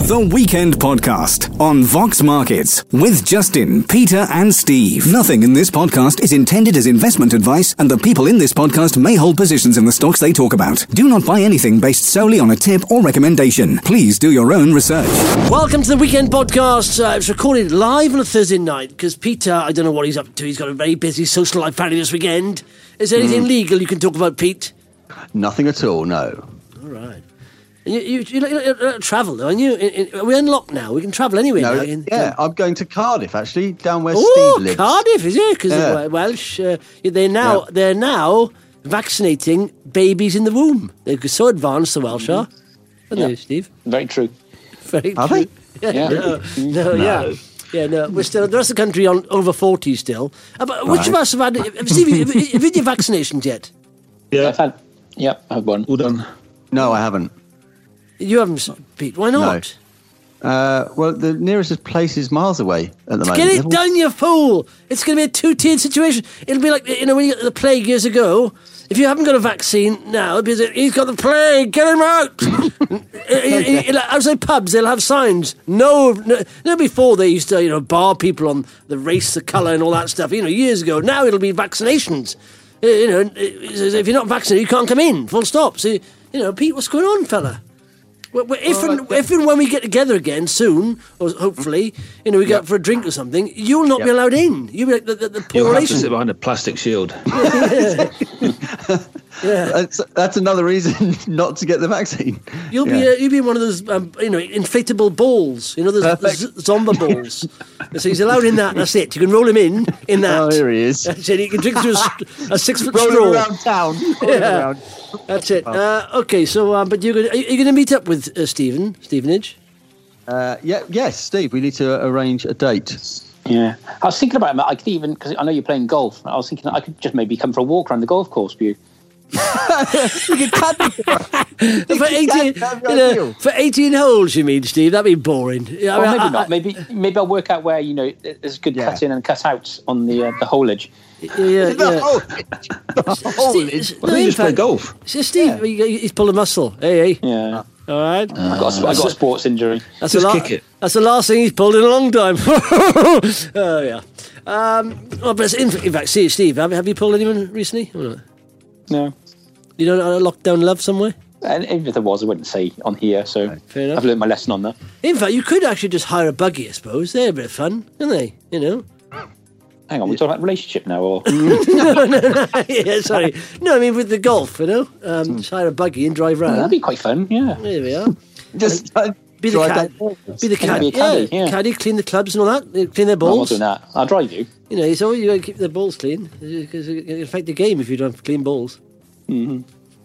The Weekend Podcast on Vox Markets with Justin, Peter and Steve. Nothing in this podcast is intended as investment advice, and the people in this podcast may hold positions in the stocks they talk about. Do not buy anything based solely on a tip or recommendation. Please do your own research. Welcome to the Weekend Podcast. It's recorded live on a Thursday night because Peter, I don't know what he's up to. He's got a very busy social life apparently this weekend. Is there anything legal you can talk about, Pete? Nothing at all, no. All right. You travel, though, aren't you? Are we unlocked now? We can travel anywhere now. Yeah, I'm going to Cardiff, actually, down where Steve lives. Cardiff, is it? Because Welsh, they're now vaccinating babies in the womb. They're so advanced, the Welsh are. Aren't they, Steve? Very true. Very are true. They? Yeah. No. We're still, the rest of the country on over 40 still. But which of us have had, Steve, have you had your vaccinations yet? Yeah. I've had one. All done. No, I haven't. You haven't, Pete? Why not? No. Well, the nearest place is miles away at the moment. Get it done, you fool! It's going to be a two-tiered situation. It'll be like, when you got the plague years ago. If you haven't got a vaccine now, because he's got the plague, get him out! Outside pubs, they'll have signs. No, before they used to, bar people on the race, the colour and all that stuff, years ago. Now it'll be vaccinations. If you're not vaccinated, you can't come in, full stop. So, Pete, what's going on, fella? If and when we get together again soon, or hopefully, we go out for a drink or something, you'll not be allowed in. You'll be like the poor You'll have relation. to sit behind a plastic shield. Yeah. That's another reason not to get the vaccine. You'll be one of those, inflatable balls. Those Zomba balls. So he's allowed in that. That's it. You can roll him in that. Oh, here he is. That's it. You can drink through a 6-foot Rolling straw. around town. Yeah. That's it. Okay, so but are you going to meet up with Stevenage? Yes, Steve. We need to arrange a date. Yeah, I was thinking about it. I could even, because I know you're playing golf. I was thinking I could just maybe come for a walk around the golf course with you. You could for 18 holes, you mean, Steve? That'd be boring. Maybe not. Maybe I'll work out where there's good cut in and cut out on the holeage. The holeage. Why don't you just play golf? Steve, he's pulled a muscle. Hey. Yeah. All right. I've got a sports injury. That's kick it. That's the last thing he's pulled in a long time. Oh, yeah. But in fact, Steve, have you pulled anyone recently? Or not? No. You don't know lockdown love somewhere? And if there was, I wouldn't say on here, so fair enough. I've learned my lesson on that. In fact, you could actually just hire a buggy, I suppose. They're a bit of fun, aren't they? Hang on, we're talking about relationship now, or...? No. Yeah, sorry. No, I mean with the golf, just hire a buggy and drive round. That'd be quite fun, yeah. There we are. Just Be the caddy. Yeah. Caddy, clean the clubs and all that. Clean their balls. I'm not doing that. I'll drive you. So you got to keep their balls clean because it can affect the game if you don't have clean balls. Mm-hmm.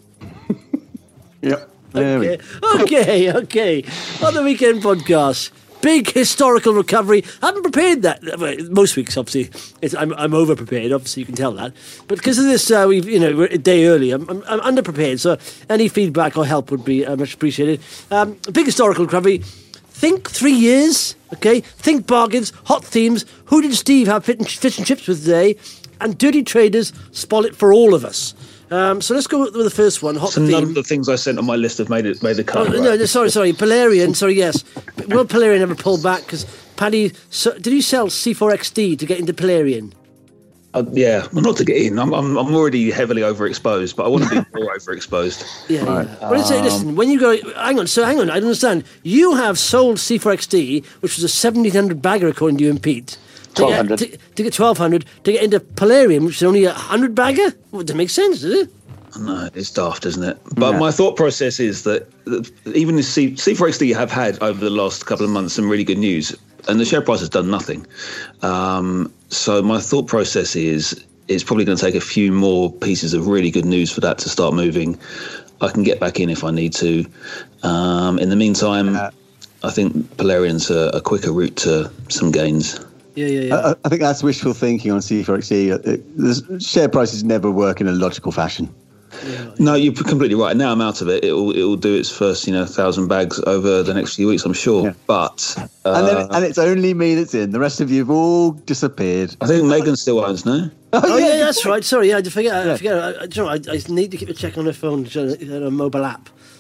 Yep. Okay. On the Weekend Podcast, big historical recovery. I haven't prepared that. Most weeks, obviously, I'm over prepared. Obviously, you can tell that. But because of this, we're a day early. I'm under prepared. So any feedback or help would be much appreciated. Big historical recovery. Think 3 years. Okay. Think bargains. Hot themes. Who did Steve have fish and chips with today? And dirty traders spoil it for all of us. So let's go with the first one. Hot theme. None of the things I sent on my list have made the cut. No, sorry. Polarian, sorry, yes. Will Polarian ever pull back? Because Paddy, did you sell C4XD to get into Polarian? Yeah, well, not to get in. I'm already heavily overexposed, but I want to be more overexposed. Yeah. Well, listen, when you go... Hang on, I don't understand. You have sold C4XD, which was a 1,700 bagger, according to you and Pete. 1,200. To get 1,200, to get into Polarian, which is only 100 bagger? Well, it doesn't make sense, does it? No, it's daft, isn't it? But my thought process is that even if C4XD have had over the last couple of months some really good news, and the share price has done nothing. So my thought process is it's probably going to take a few more pieces of really good news for that to start moving. I can get back in if I need to. In the meantime, I think Polarian's a quicker route to some gains. Yeah. I think that's wishful thinking on C4XD. The share prices never work in a logical fashion. No, you're completely right. Now I'm out of it. It will do its first, 1,000 bags over the next few weeks, I'm sure. Yeah. But and it's only me that's in. The rest of you have all disappeared. I think Megan still owns, no? Oh yeah, that's right. Sorry, I forget. I need to keep a check on her phone, on a mobile app.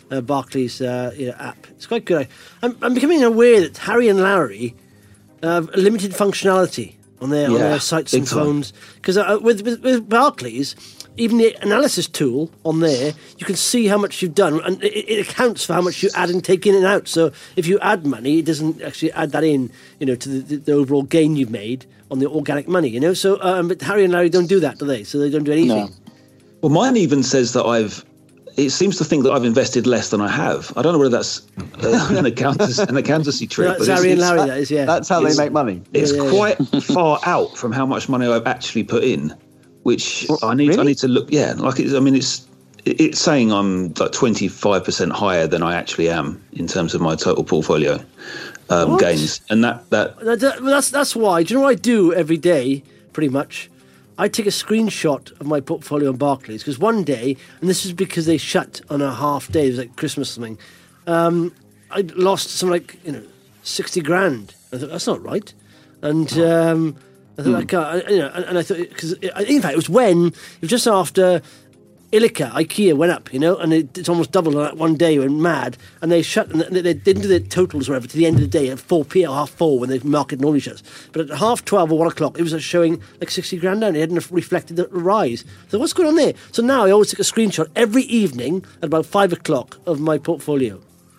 Barclays app. It's quite good. I'm becoming aware that Harry and Larry have limited functionality on their sites and phones. Because with Barclays, even the analysis tool on there, you can see how much you've done, and it accounts for how much you add and take in and out. So if you add money, it doesn't actually add that in, to the overall gain you've made on the organic money, So, but Harry and Larry don't do that, do they? So they don't do anything. No. Well, mine even says that it seems to think that I've invested less than I have. I don't know whether that's an accountancy trick. That's Harry and Larry, that is, yeah. That's how they make money. It's quite far out from how much money I've actually put in, which I need to look. Yeah, it's saying I'm like 25% higher than I actually am in terms of my total portfolio gains, and that's why. Do you know what I do every day? Pretty much, I take a screenshot of my portfolio on Barclays because one day, and this is because they shut on a half day, it was like Christmas or something. I lost something like 60 grand. I thought that's not right, and I thought I can't, and I thought because in fact it was just after IKEA went up, and it's almost doubled on that one day. Went mad, and they shut. And they didn't do their totals or whatever to the end of the day at 4 p.m. or 4:30 when the market normally shuts. But at 12:30 or 1 o'clock, it was showing like 60 grand down. It hadn't reflected the rise. So what's going on there? So now I always take a screenshot every evening at about 5 o'clock of my portfolio.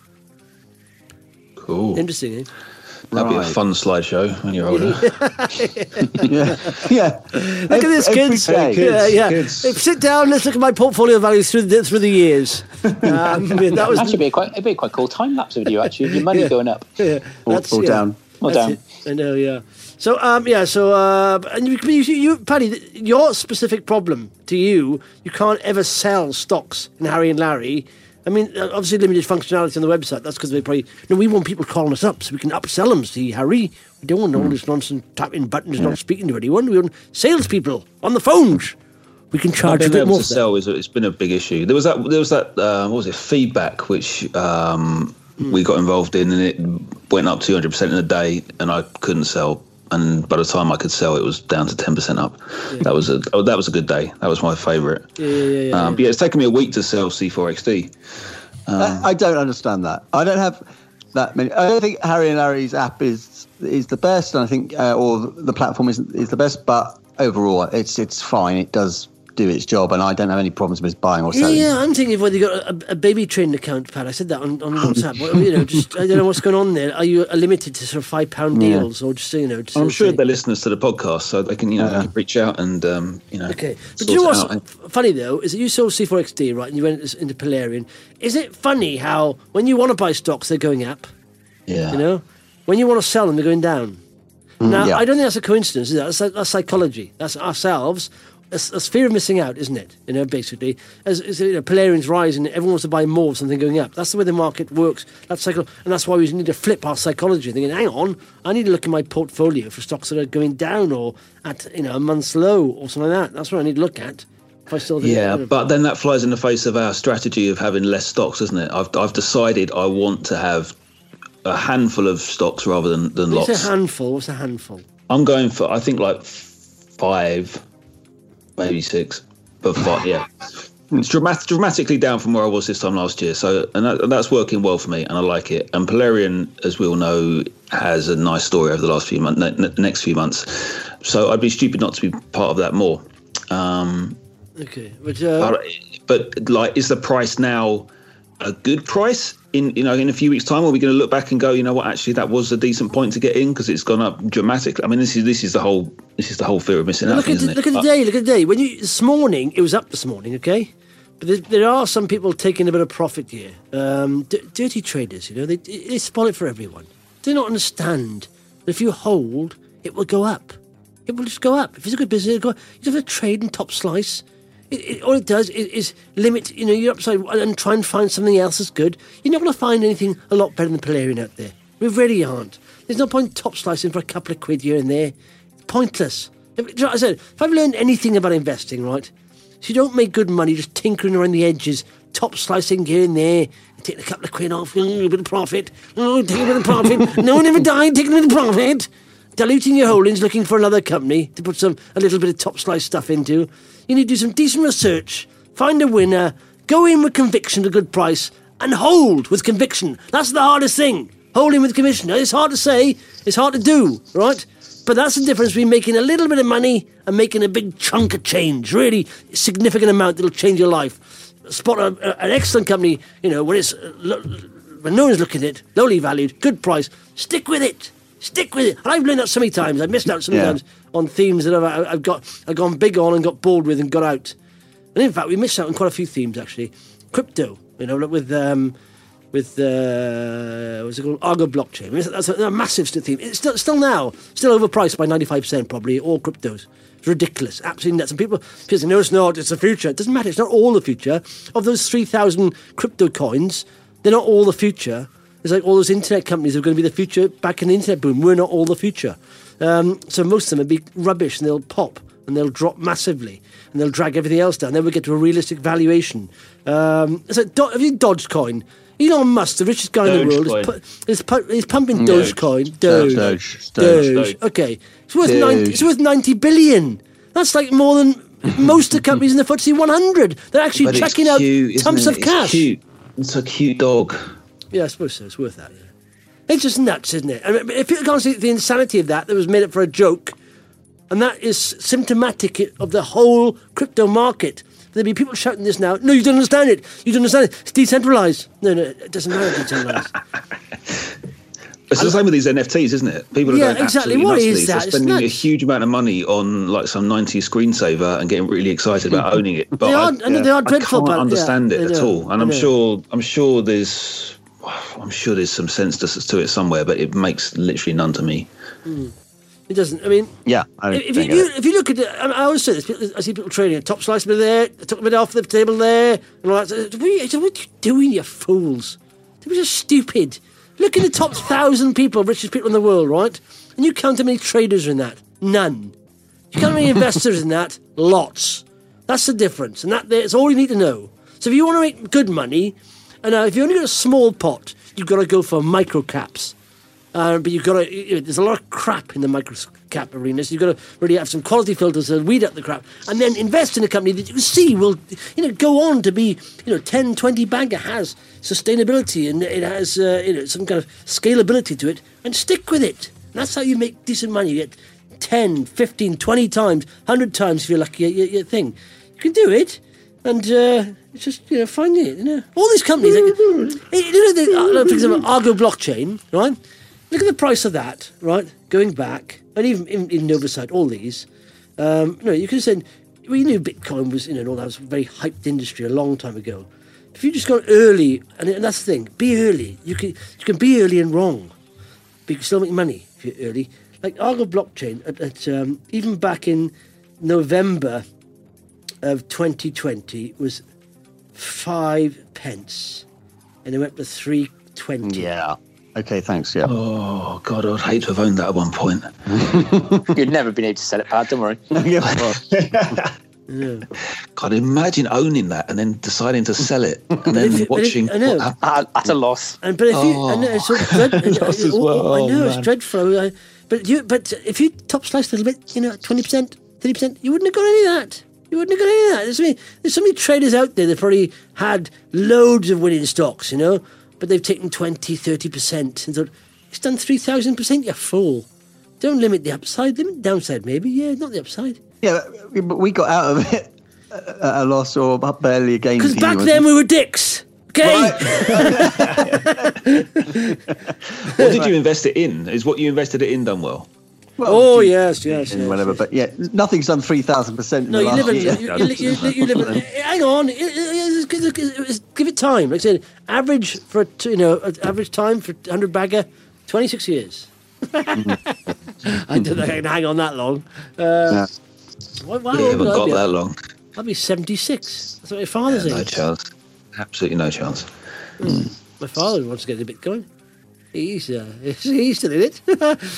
Cool. Interesting, eh? That'd be a fun slideshow when you're older. yeah. Look at this, kids. Kids. Sit down. Let's look at my portfolio values through the years. That was actually it'd be quite cool time lapse video. Actually, your money going up or down. Or down. I know. Yeah. So and you, Paddy, your specific problem to you can't ever sell stocks in Harry and Larry. I mean, obviously limited functionality on the website. That's because they probably... No, we want people calling us up so we can upsell them. See, Harry, we don't want all this nonsense tapping buttons, not speaking to anyone. We want salespeople on the phones. We can charge a bit more. It's been a big issue. There was that what was it, feedback, which we got involved in, and it went up 200% in a day, and I couldn't sell. And by the time I could sell, it was down to 10% up. Yeah. That was a good day. That was my favourite. Yeah. But it's taken me a week to sell C4XD. I don't understand that. I don't have that many. I don't think Harry and Larry's app is the best, and I think or the platform is the best. But overall, it's fine. It does do its job, and I don't have any problems with buying or selling. Yeah, I'm thinking of whether you got a baby trading account, Pat. I said that on WhatsApp. I don't know what's going on there. Are you limited to sort of £5 deals, or just I'm sure they're listeners to the podcast, so they can can reach out and Okay, but do you know what's funny though is that you sold C4XD, right, and you went into Polarian. Is it funny how when you want to buy stocks, they're going up? Yeah. When you want to sell them, they're going down. Now, I don't think that's a coincidence. Is that? That's psychology. That's ourselves. That's fear of missing out, isn't it? Basically, as Polarian's rising, everyone wants to buy more of something going up. That's the way the market works. That's and that's why we need to flip our psychology, thinking, hang on, I need to look at my portfolio for stocks that are going down or at a month's low or something like that. That's what I need to look at. If I still but then that flies in the face of our strategy of having less stocks, doesn't it? I've decided I want to have a handful of stocks rather than lots. What's a handful? What's a handful? I'm going for, I think, like 5. Maybe 6, but 5, yeah. It's dramatically down from where I was this time last year. So, and that's working well for me, and I like it. And Polarian, as we all know, has a nice story over the last few months, next few months. So I'd be stupid not to be part of that more. Okay, but like, is the price now a good price? In a few weeks' time, are we going to look back and go, you know what, actually that was a decent point to get in because it's gone up dramatically? I mean, this is the whole fear of missing out. Look at the day. When this morning, it was up this morning, okay? But there are some people taking a bit of profit here. Dirty traders, they spoil it for everyone. They don't understand that if you hold, it will go up. It will just go up. If it's a good business, it'll go up. You don't have to trade in top slice. All it does is limit, your upside and try and find something else that's good. You're not going to find anything a lot better than Polarian out there. We really aren't. There's no point top slicing for a couple of quid here and there. It's pointless. I said, if I've learned anything about investing, right, so you don't make good money just tinkering around the edges, top slicing here and there, taking a couple of quid off, a bit of profit, taking a bit of profit, no one ever died, taking a bit of profit, diluting your holdings, looking for another company to put a little bit of top slice stuff into. You need to do some decent research, find a winner, go in with conviction at a good price, and hold with conviction. That's the hardest thing. Holding with conviction. Now, it's hard to say, it's hard to do, right? But that's the difference between making a little bit of money and making a big chunk of change. Really significant amount that'll change your life. Spot an excellent company, when no one's looking at it, lowly valued, good price. Stick with it. Stick with it. And I've learned that so many times. I've missed out sometimes on themes that I've gone big on and got bored with and got out. And in fact, we missed out on quite a few themes actually. Crypto, with what's it called, Argo blockchain. I mean, that's a massive theme. It's still overpriced by 95% probably. All cryptos. It's ridiculous, absolutely nuts. And people say, no, it's not. It's the future. It doesn't matter. It's not all the future. Of those 3,000 crypto coins, they're not all the future. It's like all those internet companies are going to be the future back in the internet boom. We're not all the future. So most of them will be rubbish and they'll pop and they'll drop massively and they'll drag everything else down. Then we get to a realistic valuation. It's like, have you Dogecoin? Elon Musk, the richest guy in the world, is pumping Dogecoin. Doge. Okay. It's worth 90 billion. That's like more than most of the companies in the FTSE 100. They're actually chucking out tons of cash. Cute. It's a cute dog. Yeah, I suppose so. It's worth that, yeah. It's just nuts, isn't it? I mean, if you can't see the insanity of that was made up for a joke, and that is symptomatic of the whole crypto market. There'll be people shouting this now. No, you don't understand it. You don't understand it. It's decentralised. No, it doesn't matter decentralised. It's the same with these NFTs, isn't it? People are going exactly. What is that? They're spending a huge amount of money on like some 90s screensaver and getting really excited about owning it. But they are dreadful. I can't understand it at all. And I'm sure there's some sense to it somewhere, but it makes literally none to me. It doesn't. I mean, if you look at it, I always say this. I see people trading a top slice bit there, took a bit off the table there, and all that. What are you doing, you fools? They were just stupid. Look at the top 1,000 people, richest people in the world, right? And you count how many traders are in that? None. You count how many investors in that? Lots. That's the difference, and that's all you need to know. So if you want to make good money, and if you only got a small pot, you've got to go for micro caps. But you've got to, there's a lot of crap in the micro-cap arena, so you've got to really have some quality filters to weed out the crap, and then invest in a company that you can see will, go on to be, 10, 20 bagger, has sustainability and it has, some kind of scalability to it, and stick with it. And that's how you make decent money. You get 10, 15, 20 times, 100 times if you're lucky at your thing. You can do it. And it's just, find it, All these companies, for example, Argo blockchain, right? Look at the price of that, right? Going back, and even Novacyte, all these. You could have said, you knew Bitcoin was, and all that was a very hyped industry a long time ago. If you just got early, and that's the thing, be early. You can be early and wrong, but you can still make money if you're early. Like Argo blockchain, at even back in November of 2020, was 5 pence, and it went to 3.20. Yeah. Okay, thanks, yeah. Oh, God, I'd hate to have owned that at one point. You'd never been able to sell it, Pat, don't worry. God, imagine owning that and then deciding to sell it and then watching... I know. At a loss. But if you... I know, it's dreadful. I know, it's dreadful. But if you top slice a little bit, 20%, 30%, you wouldn't have got any of that. There's so many traders out there that probably had loads of winning stocks, but they've taken 20, 30% and thought, it's done 3,000%, you fool. Don't limit the upside, limit the downside maybe, not the upside. Yeah, but we got out of it at a loss or barely a gain. Because back then we were dicks, okay? Right. What did you invest it in? Is what you invested it in done well? Well, yes. Whatever, but nothing's done 3,000%. No, you live in. Hang on, give it time. Like I said, average for average time for 100 bagger, 26 years. I don't think I can hang on that long. Why haven't got that long. I'll be 76. That's what my father's age. No chance. Absolutely no chance. My father wants to get a Bitcoin. He's still in it.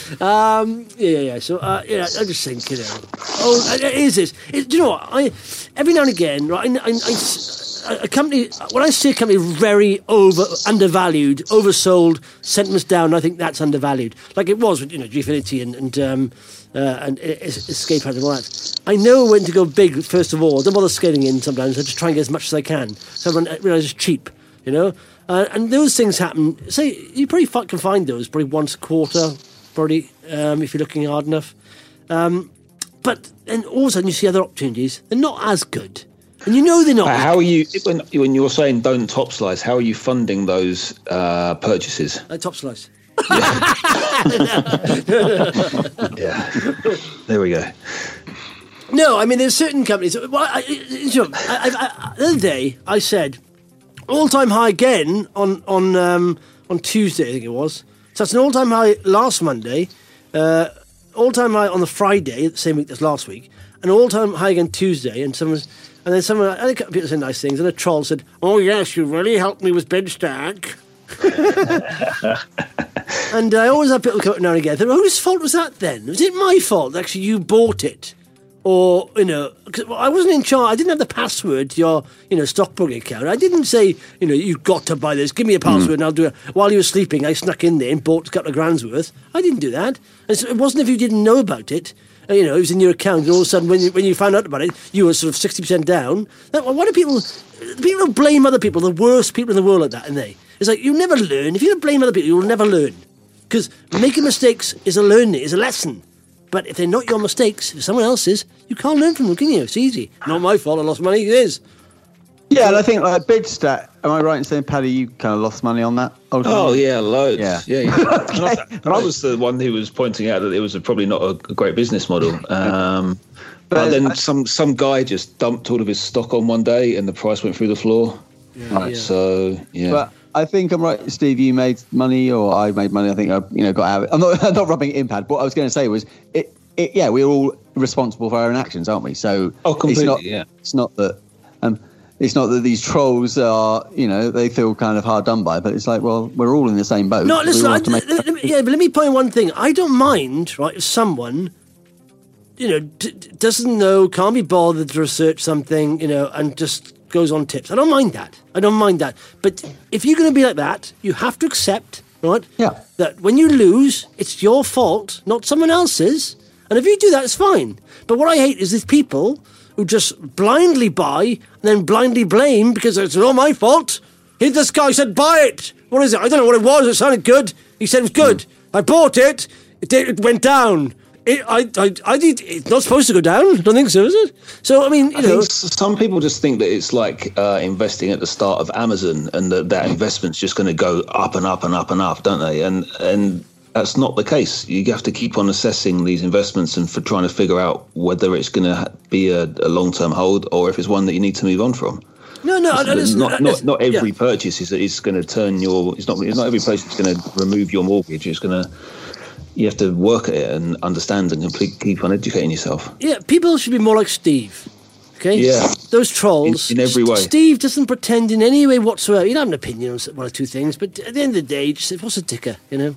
So I just think, it is this. Do you know what? Every now and again, right? A company. When I see a company very undervalued, oversold, sentiments down, I think that's undervalued. Like it was with Gfinity and Escape and all that. I know when to go big. First of all, don't bother scaling in. Sometimes I just try and get as much as I can. So everyone realizes it's cheap. And those things happen. Say you probably can find those probably once a quarter, probably if you're looking hard enough. But then all of a sudden you see other opportunities. They're not as good, and you know they're not. How are you when you're saying don't top slice? How are you funding those purchases? Top slice. Yeah, there we go. No, I mean there's certain companies. Well, the other day I said all-time high again on Tuesday, I think it was. So it's an all-time high last Monday, all-time high on the Friday, the same week as last week, an all-time high again Tuesday. And then someone, I think people said nice things, and a troll said, "Oh yes, you really helped me with bench stack." And I always have people come up now and again. Whose fault was that then? Was it my fault? Actually, you bought it. Or, cause I wasn't in charge. I didn't have the password to your, stockbroking account. I didn't say, you've got to buy this. Give me a password and I'll do it. While you were sleeping, I snuck in there and bought a couple of grand's worth. I didn't do that. And so it wasn't if you didn't know about it. It was in your account, and all of a sudden, when you found out about it, you were sort of 60% down. Why do people blame other people, the worst people in the world like that, and it's like, you never learn. If you don't blame other people, you'll never learn. Because making mistakes is a lesson. But if they're not your mistakes, if someone else's, you can't learn from them, can you? It's easy. Not my fault, I lost money, it is. Yeah, and I think like BidStat, am I right in saying, Paddy, you kind of lost money on that? Ultimately? Oh, yeah, loads. Yeah. Okay. And I was the one who was pointing out that it was probably not a great business model. But then some guy just dumped all of his stock on one day and the price went through the floor. Yeah, right. yeah. So, yeah. But I think I'm right, Steve, you made money or I made money. I think I got out of it. I'm not rubbing it in, Pad. What I was going to say was, we're all responsible for our own actions, aren't we? So completely, it's not that these trolls are, they feel kind of hard done by, but it's like, well, we're all in the same boat. No, listen, but let me point one thing. I don't mind, right, if someone, doesn't know, can't be bothered to research something, and just goes on tips. I don't mind that. But if you're going to be like that, you have to accept, right, that when you lose, it's your fault, not someone else's. And if you do that, it's fine. But what I hate is these people who just blindly buy and then blindly blame because it's not my fault. This guy said, buy it. What is it? I don't know what it was. It sounded good. He said it was good. I bought it. It went down. It's not supposed to go down. I don't think so, is it? So, I mean, I think some people just think that it's like investing at the start of Amazon and that investment's just going to go up and up and up and up, don't they? And that's not the case. You have to keep on assessing these investments and for trying to figure out whether it's going to be a long-term hold or if it's one that you need to move on from. No. Not every purchase is going to turn your. It's not every place that's going to remove your mortgage. It's going to. You have to work at it and understand and keep on educating yourself. Yeah, people should be more like Steve. Okay? Yeah. Those trolls. In every way. Steve doesn't pretend in any way whatsoever. You don't have an opinion on one or two things, but at the end of the day, just say, what's a ticker, and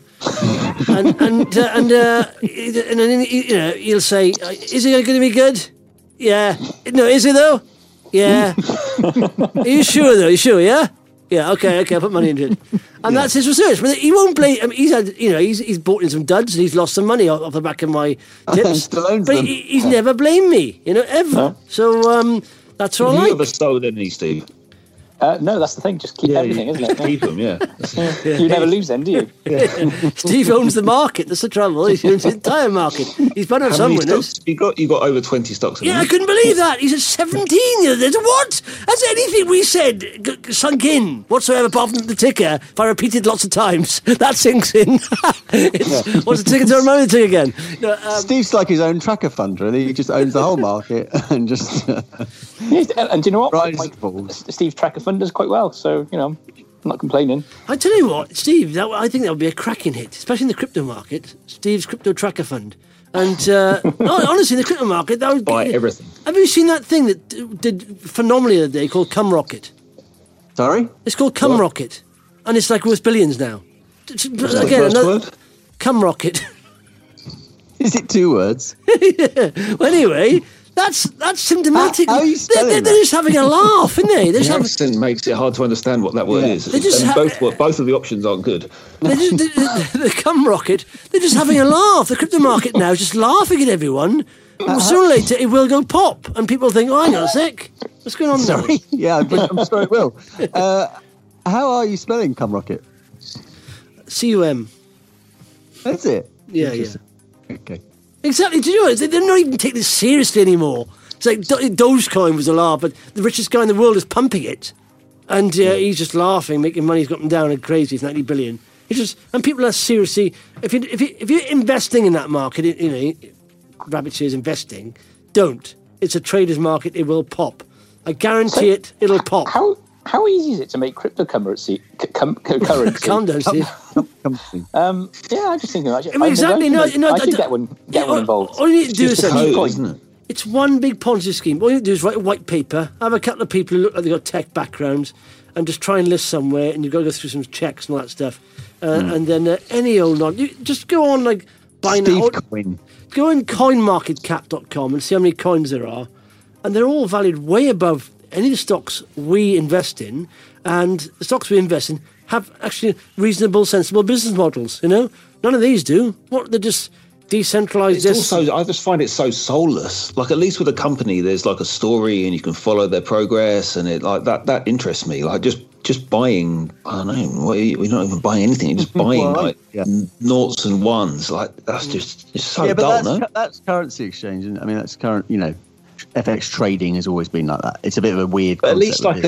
then, he'll say, is it going to be good? Yeah. No, is it though? Yeah. Are you sure though? You sure, yeah? Yeah, okay, I'll put money into it. And that's his research. But he won't blame. I mean, he's bought in some duds and he's lost some money off the back of my tips. But he's never blamed me, ever. No. So that's what I like. You ever sold any, Steve? No, that's the thing. Just keep everything, isn't it? Keep them, yeah. You never lose them, do you? Steve owns the market. That's the trouble. He owns the entire market. He's been on some winners. You got over 20 stocks. I couldn't believe that. He's at 17 the other day. What? Has anything we said sunk in whatsoever apart from the ticker? If I repeated lots of times, that sinks in. What's the ticker? Don't remember the ticker again. No, Steve's like his own tracker fund, really. He just owns the whole market and just. And do you know what? Steve's tracker fund does quite well, so I'm not complaining. I tell you what, Steve, I think that would be a cracking hit, especially in the crypto market. Steve's crypto tracker fund, and honestly, in the crypto market, that would buy everything. Have you seen that thing that did phenomenally the other day called Cumrocket? Sorry, it's called Cumrocket, and it's like worth billions now. Again, another word? Cumrocket. Is it 2 words? Yeah. Well, anyway. That's symptomatic. How are you they're just having a laugh, aren't they? The accent makes it hard to understand what that word is. Both of the options aren't good. The Cumrocket, they're just having a laugh. The crypto market now is just laughing at everyone. Sooner or later, it will go pop, and people think, hang on a sec. What's going on Sorry. now? Yeah, I'm sure it will. How are you spelling cum rocket? CUM. That's it. Yeah. Okay. Exactly. Do you know? They're not even taking this seriously anymore. It's like Dogecoin was a laugh, but the richest guy in the world is pumping it, and he's just laughing, making money. He's got them down and crazy. It's 90 billion. And people are seriously. If you're investing in that market, Rabbit shares investing. Don't. It's a trader's market. It will pop. I guarantee it. It'll pop. How easy is it to make cryptocurrency? Calm down, Steve. Yeah, I'm just thinking. Exactly. I should get one involved. All you need to do is isn't it? it's one big Ponzi scheme. All you need to do is write a white paper, have a couple of people who look like they've got tech backgrounds, and just try and list somewhere, and you've got to go through some checks and all that stuff. And then any old nod. You just go on like buying Coin. Go on coinmarketcap.com and see how many coins there are, and they're all valued way above any of the stocks we invest in, and the stocks we invest in have actually reasonable, sensible business models. None of these do. They're just decentralized. Also, I just find it so soulless. Like, at least with a company, there's like a story, and you can follow their progress, and it like that interests me. Like just buying, I don't know, we're not even buying anything. You're just buying noughts and ones. Like, that's just it's so dull. That's currency exchange, and I mean that's current. FX trading has always been like that. It's a bit of a weird concept. At least like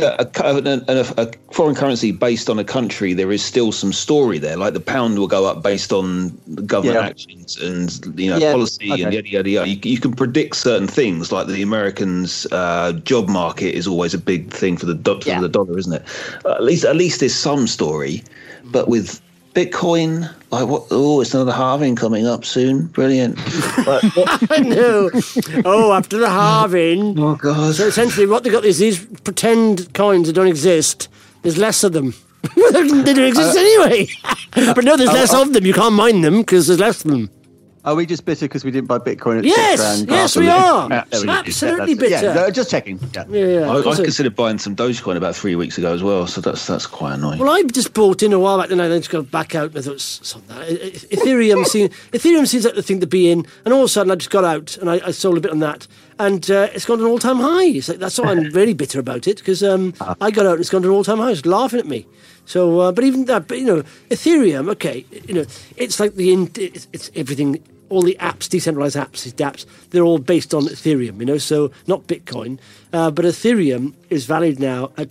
a foreign currency based on a country, there is still some story there. Like the pound will go up based on government actions and policy and yada yada yada. You can predict certain things. Like the Americans' job market is always a big thing for the dollar, isn't it? At least there's some story. But with Bitcoin, like what? Oh, it's another halving coming up soon. Brilliant. I know. After the halving. Oh God. So essentially, what they got is these pretend coins that don't exist. There's less of them. They don't exist anyway. But no, there's less of them. You can't mine them because there's less of them. Are we just bitter because we didn't buy Bitcoin at Yes, we are. Absolutely bitter. Yeah, just checking. Yeah. I considered buying some Dogecoin about 3 weeks ago as well, so that's quite annoying. Well, I just bought in a while back, and I then just got back out, and I thought, Ethereum seems like the thing to be in, and all of a sudden I just got out, and I sold a bit on that, and it's gone to an all-time high. It's like, that's why I'm really bitter about it, because I got out and it's gone to an all-time high. It's laughing at me. So, but even that, Ethereum, okay, it's like it's everything. All the apps, decentralized apps, these dApps, they're all based on Ethereum, so not Bitcoin. But Ethereum is valued now at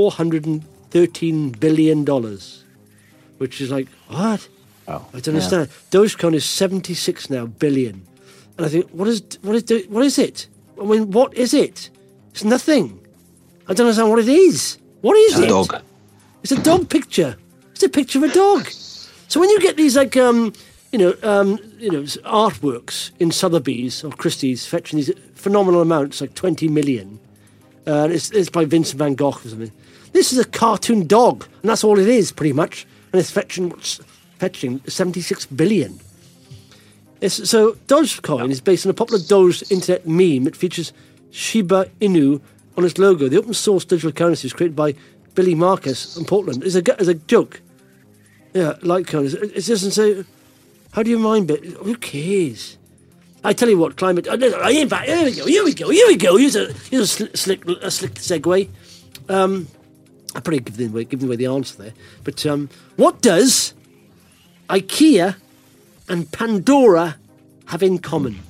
$413 billion, which is like, what? Oh, I don't understand. Dogecoin is 76 now billion. And I think, what is it? I mean, what is it? It's nothing. I don't understand what it is. What is it? A dog. It's a dog picture. It's a picture of a dog. So when you get these like artworks in Sotheby's or Christie's fetching these phenomenal amounts, like 20 million. It's by Vincent van Gogh or something. This is a cartoon dog, and that's all it is, pretty much. And it's fetching 76 billion. So Dogecoin is based on a popular Doge internet meme. It features Shiba Inu on its logo. The open source digital currency was created by Billy Marcus in Portland. It's a joke. Yeah, Litecoin. It doesn't say... How do you mind Bit? Who cares? I tell you what, climate... Here we go. Here's a slick segue. I probably giving away the answer there. But what does IKEA and Pandora have in common?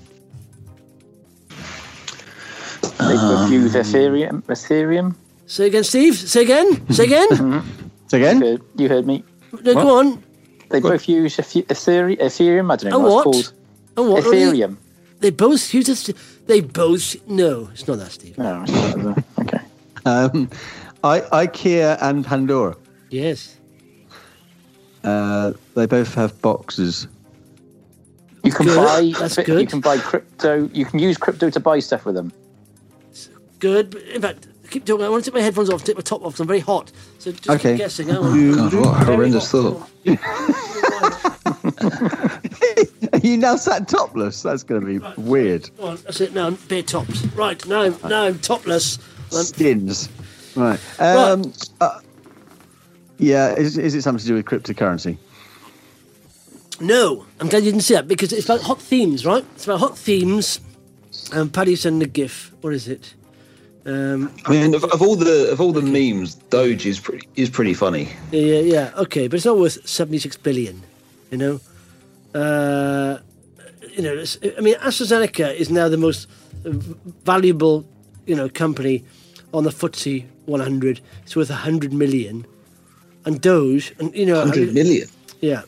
They refuse Ethereum. Say again, Steve. Say again. Mm-hmm. Say again? You heard me. No, go on. They both use Ethereum. I don't know what it's called. What? Ethereum. They both use it. No, it's not that, Steve. No, it's not. Okay. IKEA and Pandora. Yes. They both have boxes. You can That's good. You can buy crypto. You can use crypto to buy stuff with them. Good. In fact, keep talking. I want to take my headphones off, take my top off, because I'm very hot. So just keep guessing. God, what a horrendous thought. Are you now sat topless? That's going to be weird. Go on, that's it. Now I'm bare tops. Right, now I'm topless. Skins. Right. Is it something to do with cryptocurrency? No, I'm glad you didn't see that, because it's about hot themes, right? It's about hot themes. Paddy sent a GIF. What is it? I mean, of all the memes, Doge is pretty funny. Yeah. Okay, but it's not worth 76 billion. You know. I mean, AstraZeneca is now the most valuable, company on the FTSE 100. It's worth 100 million, and Doge, and 100 million. Yeah,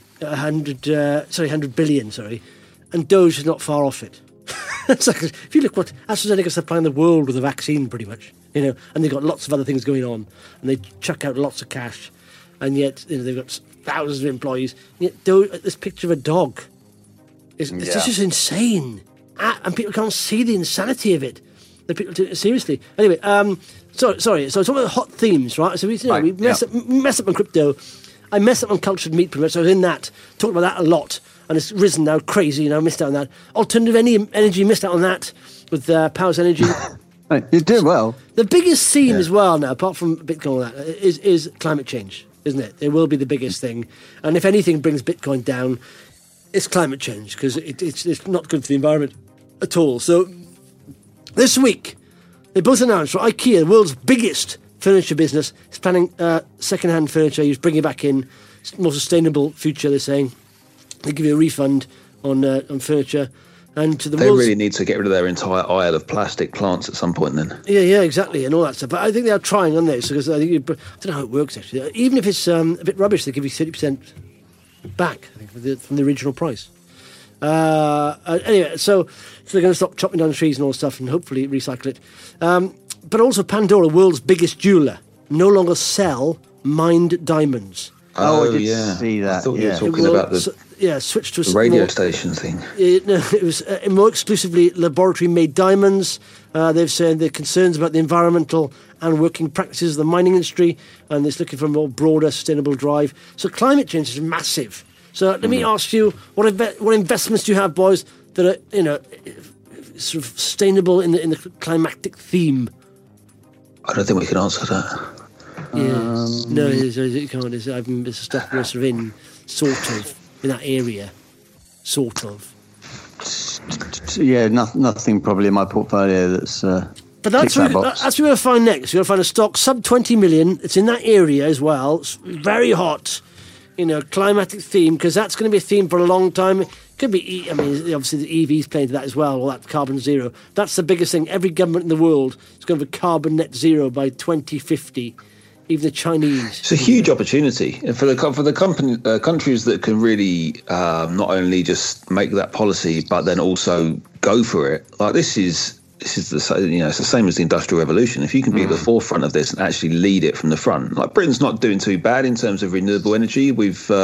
100 billion. Sorry, and Doge is not far off it. It's like, if you look what AstraZeneca is supplying the world with a vaccine, pretty much, and they've got lots of other things going on, and they chuck out lots of cash, and yet they've got thousands of employees. And yet, this picture of a dog, it's just insane, and people can't see the insanity of it. The people take it seriously. Anyway, sorry. So talking about hot themes, right? So we mess up on crypto. I messed up on cultured meat, pretty much. So I was in that, talked about that a lot. And it's risen now, crazy, missed out on that. Alternative energy, missed out on that with Powers Energy. You're doing well. The biggest theme as well now, apart from Bitcoin and that, is climate change, isn't it? It will be the biggest thing. And if anything brings Bitcoin down, it's climate change, because it's not good for the environment at all. So this week, they both announced, IKEA, the world's biggest furniture business, is planning second-hand furniture. He's bringing it back in, more sustainable future, they're saying. They give you a refund on furniture, and to the they really need to get rid of their entire aisle of plastic plants at some point. Then, yeah, exactly, and all that stuff. But I think they are trying on this, because I think I don't know how it works actually. Even if it's a bit rubbish, they give you 30% back, I think, from the original price. Anyway, so they're going to stop chopping down trees and all stuff, and hopefully recycle it. But also, Pandora, world's biggest jeweler, no longer sell mined diamonds. I did see that. I thought you were talking about the switch to the radio station thing. It was more exclusively laboratory-made diamonds. They've said they're concerns about the environmental and working practices of the mining industry, and it's looking for a more broader, sustainable drive. So climate change is massive. So let me ask you, what investments do you have, boys, that are sort of sustainable in the climatic theme? I don't think we can answer that. Yes. No, you can't. It's stuff we're sort of in that area, sort of. Yeah, nothing probably in my portfolio that's. But that's what we're going to find next. We're going to find a stock sub 20 million. It's in that area as well. It's very hot, climatic theme, because that's going to be a theme for a long time. It could be, obviously the EVs play into that as well, all that carbon zero. That's the biggest thing. Every government in the world is going to have a carbon net zero by 2050. Even the Chinese. It's a huge opportunity, and for the countries that can really not only just make that policy, but then also go for it. Like this is it's the same as the Industrial Revolution. If you can be at the forefront of this and actually lead it from the front, like Britain's not doing too bad in terms of renewable energy.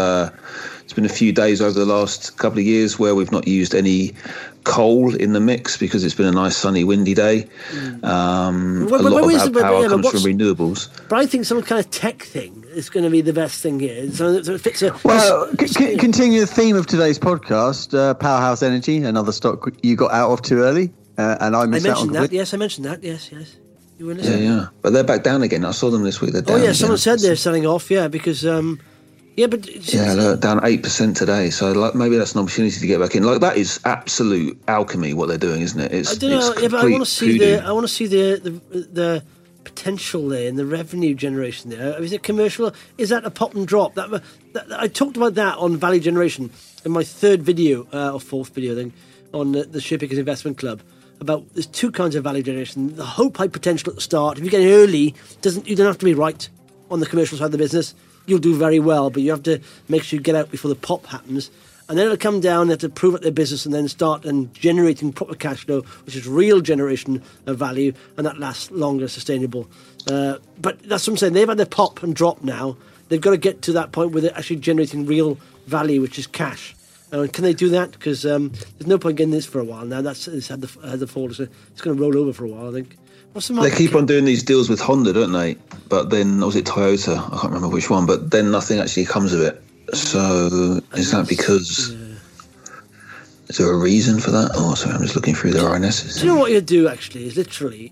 It's been a few days over the last couple of years where we've not used any coal in the mix because it's been a nice sunny windy day. A lot of our power comes from renewables. But I think some kind of tech thing is going to be the best thing here. So it fits continue the theme of today's podcast, Powerhouse Energy, another stock you got out of too early, and I missed out on that. Yes, I mentioned that. Yes. You were listening. Yeah. But they're back down again. I saw them this week. They're down again. Someone said they're selling off, because... they're down 8% today. So maybe that's an opportunity to get back in. Like that is absolute alchemy what they're doing, isn't it? I don't know. But I want to see the potential there and the revenue generation there. Is it commercial? Is that a pop and drop? That I talked about that on Value Generation in my third video or fourth video, I think, on the Sharepickers Investment Club. About there's two kinds of value generation. The hope high potential at the start. If you get in early, you don't have to be right on the commercial side of the business. You'll do very well, but you have to make sure you get out before the pop happens. And then it'll come down, they have to prove up their business and then start generating proper cash flow, which is real generation of value, and that lasts longer, sustainable. But that's what I'm saying. They've had their pop and drop now. They've got to get to that point where they're actually generating real value, which is cash. Can they do that? Because there's no point getting this for a while now. It's had the fall. It's going to roll over for a while, I think. They keep on doing these deals with Honda, don't they? But then, was it Toyota? I can't remember which one. But then nothing actually comes of it. So is that because... Is there a reason for that? Oh, sorry, I'm just looking through their RNSs. Do you know what you do, actually, is literally...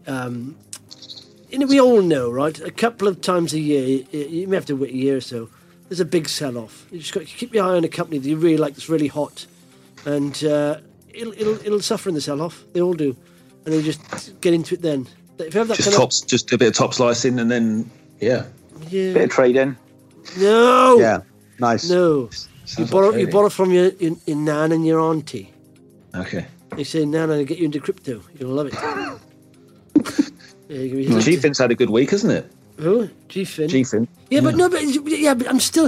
we all know, right? A couple of times a year, you may have to wait a year or so, there's a big sell-off. You just got to keep your eye on a company that you really like that's really hot. And it'll suffer in the sell-off. They all do. And then just get into it then. If you have that just a bit of top slicing, and then bit of trading. No. Yeah, nice. No. You borrow from your nan and your auntie. Okay. They say, Nana, get you into crypto. You'll love it. GFIN's had a good week, hasn't it? Who? GFIN? GFIN. Yeah, but I'm still...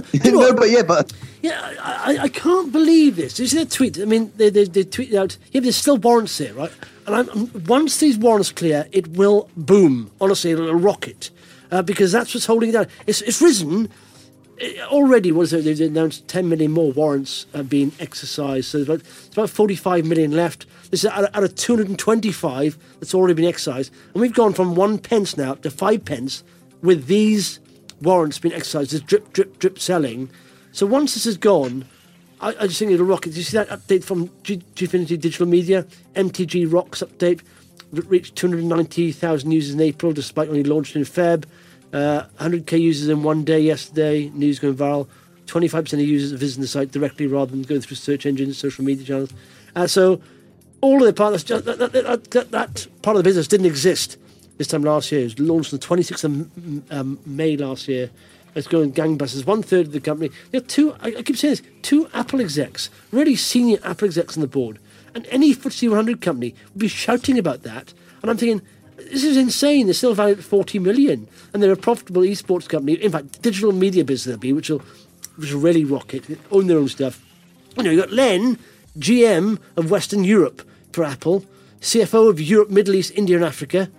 I can't believe this. Did you see that tweet? I mean, they tweeted out, there's still warrants there, right? And once these warrants clear, it will boom. Honestly, it'll rocket. Because that's what's holding it down. It's risen... Already, they've announced 10 million more warrants being exercised. So there's about 45 million left. This is out of 225 that's already been exercised. And we've gone from 1 pence now to 5 pence with these warrants being exercised. There's drip, drip, drip selling. So once this is gone, I just think it'll rocket. Did you see that update from Gfinity Digital Media? MTG Rocks update. Reached 290,000 users in April, despite only launching in Feb. 100k users in one day yesterday. News going viral. 25% of users are visiting the site directly rather than going through search engines, social media channels. So all of the part that part of the business didn't exist this time last year. It was launched on the 26th of May last year. It's going gangbusters. 1/3 of the company. There are I keep saying this. 2 Apple execs, really senior Apple execs on the board, and any FTSE 100 company would be shouting about that. And I'm thinking, this is insane. They're still valued at 40 million, and they're a profitable esports company. In fact, digital media business which will really rocket, own their own stuff. You've got Len, GM of Western Europe for Apple, CFO of Europe, Middle East, India, and Africa.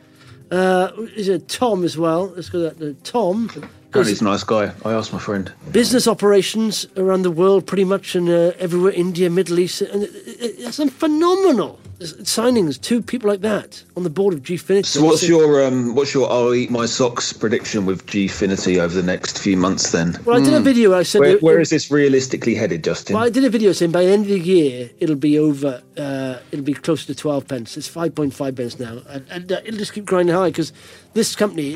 Is it Tom as well? Let's go to Tom. He's a nice guy. I asked my friend. Business operations around the world, pretty much, and everywhere, India, Middle East, and it's phenomenal signings. 2 people like that on the board of Gfinity. So what's your I'll eat my socks prediction with Gfinity over the next few months then? Well, I did a video. I said, where is this realistically headed, Justin? Well, I did a video saying by the end of the year it'll be over. It'll be closer to 12 pence. It's 5.5 pence now, and it'll just keep grinding high because this company,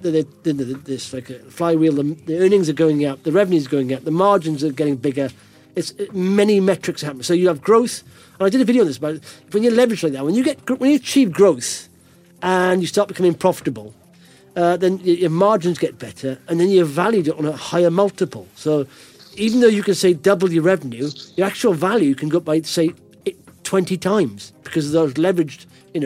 this like a flywheel. The earnings are going up, the revenues are going up, the margins are getting bigger. It's many metrics happen. So you have growth. And I did a video on this about when you leverage like that, when you achieve growth and you start becoming profitable, then your margins get better, and then you're valued on a higher multiple. So even though you can say double your revenue, your actual value can go up by say 20 times because of those leveraged,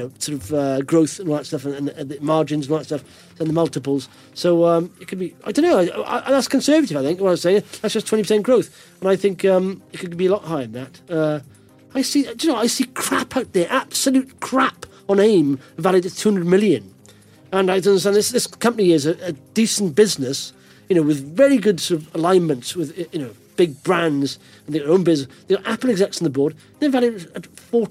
growth and all that stuff, and the margins and all that stuff, and the multiples. So it could be, I don't know, that's conservative, I think, what I was saying. That's just 20% growth. And I think it could be a lot higher than that. I see crap out there, absolute crap on AIM, valued at 200 million. And I don't understand, this company is a decent business, with very good sort of alignments with, big brands and their own business. There are Apple execs on the board. They're valued at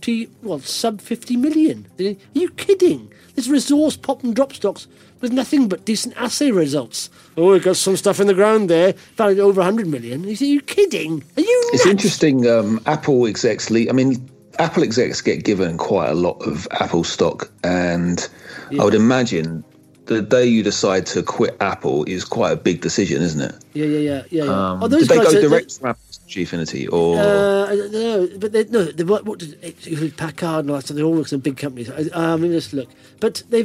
sub 50 million. Are you kidding? There's resource pop and drop stocks with nothing but decent assay results. Oh, we've got some stuff in the ground there, valued at over 100 million. Are you kidding? Are you nuts? It's interesting, Apple execs, Apple execs get given quite a lot of Apple stock, and I would imagine the day you decide to quit Apple is quite a big decision, isn't it? Yeah. Did they go direct from Apple to Gfinity, or? I don't know, but they what did Packard and all that stuff? They all work in big companies. Let's look, but they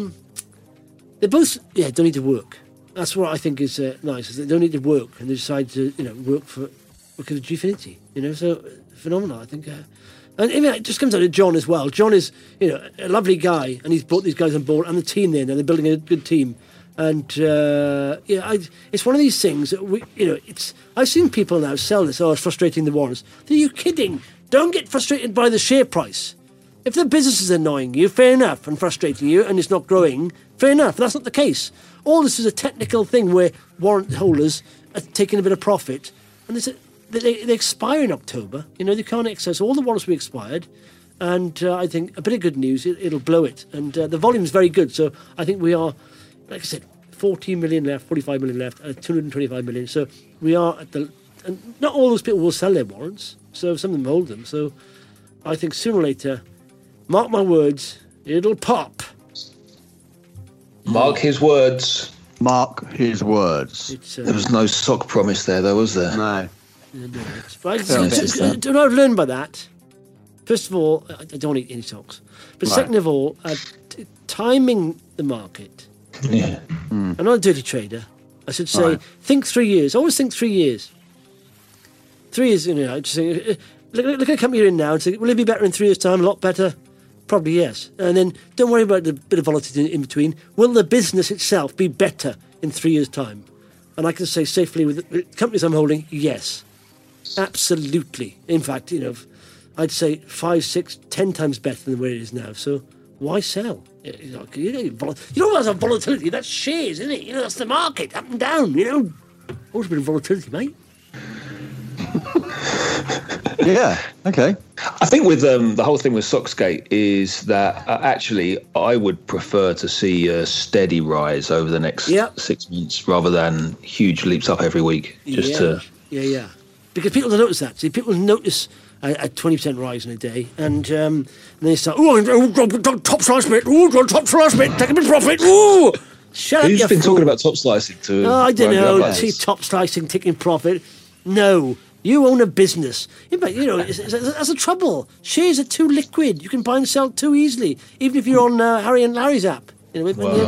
both don't need to work. That's what I think is nice. Is they don't need to work, and they decide to work for Gfinity. So phenomenal. I think. And it just comes down to John as well. John is, a lovely guy, and he's brought these guys on board and the team there. Now they're building a good team, and it's one of these things that I've seen people now sell this. Oh, it's frustrating the warrants. Are you kidding? Don't get frustrated by the share price. If the business is annoying you, fair enough, and frustrating you, and it's not growing, fair enough. But that's not the case. All this is a technical thing where warrant holders are taking a bit of profit, and they expire in October. They can't exercise. So all the warrants will be expired. And I think a bit of good news, it'll blow it. And the volume is very good. So I think we are, like I said, 40 million left, 45 million left, 225 million. So we are at and not all those people will sell their warrants. So some of them hold them. So I think sooner or later, mark my words, it'll pop. Mark his words. Mark his words. There was no sock promise there, though, was there? No. But what I've learned by that, first of all, I don't eat any socks. But second of all, timing the market. Yeah. I'm not a dirty trader. I should say, think 3 years. Always think 3 years. 3 years, just think, look at the company you're in now and say, will it be better in 3 years' time? A lot better? Probably yes. And then don't worry about the bit of volatility in between. Will the business itself be better in 3 years' time? And I can say safely with the companies I'm holding, yes. Absolutely. In fact, I'd say 5, 6, 10 times better than where it is now. So why sell? You know what's a volatility? That's shares, isn't it? That's the market, up and down, Always been volatility, mate. Yeah, okay. I think with the whole thing with Soxgate is that actually I would prefer to see a steady rise over the next 6 months rather than huge leaps up every week. Yeah. Because people don't notice that. See, people notice a 20% rise in a day, and they start, top slice bit, top slice bit, take a bit of profit, shut up, Who's been talking about top slicing to? I don't know. See, top slicing, taking profit. No. You own a business. That's a trouble. Shares are too liquid. You can buy and sell too easily, even if you're on Harry and Larry's app. Do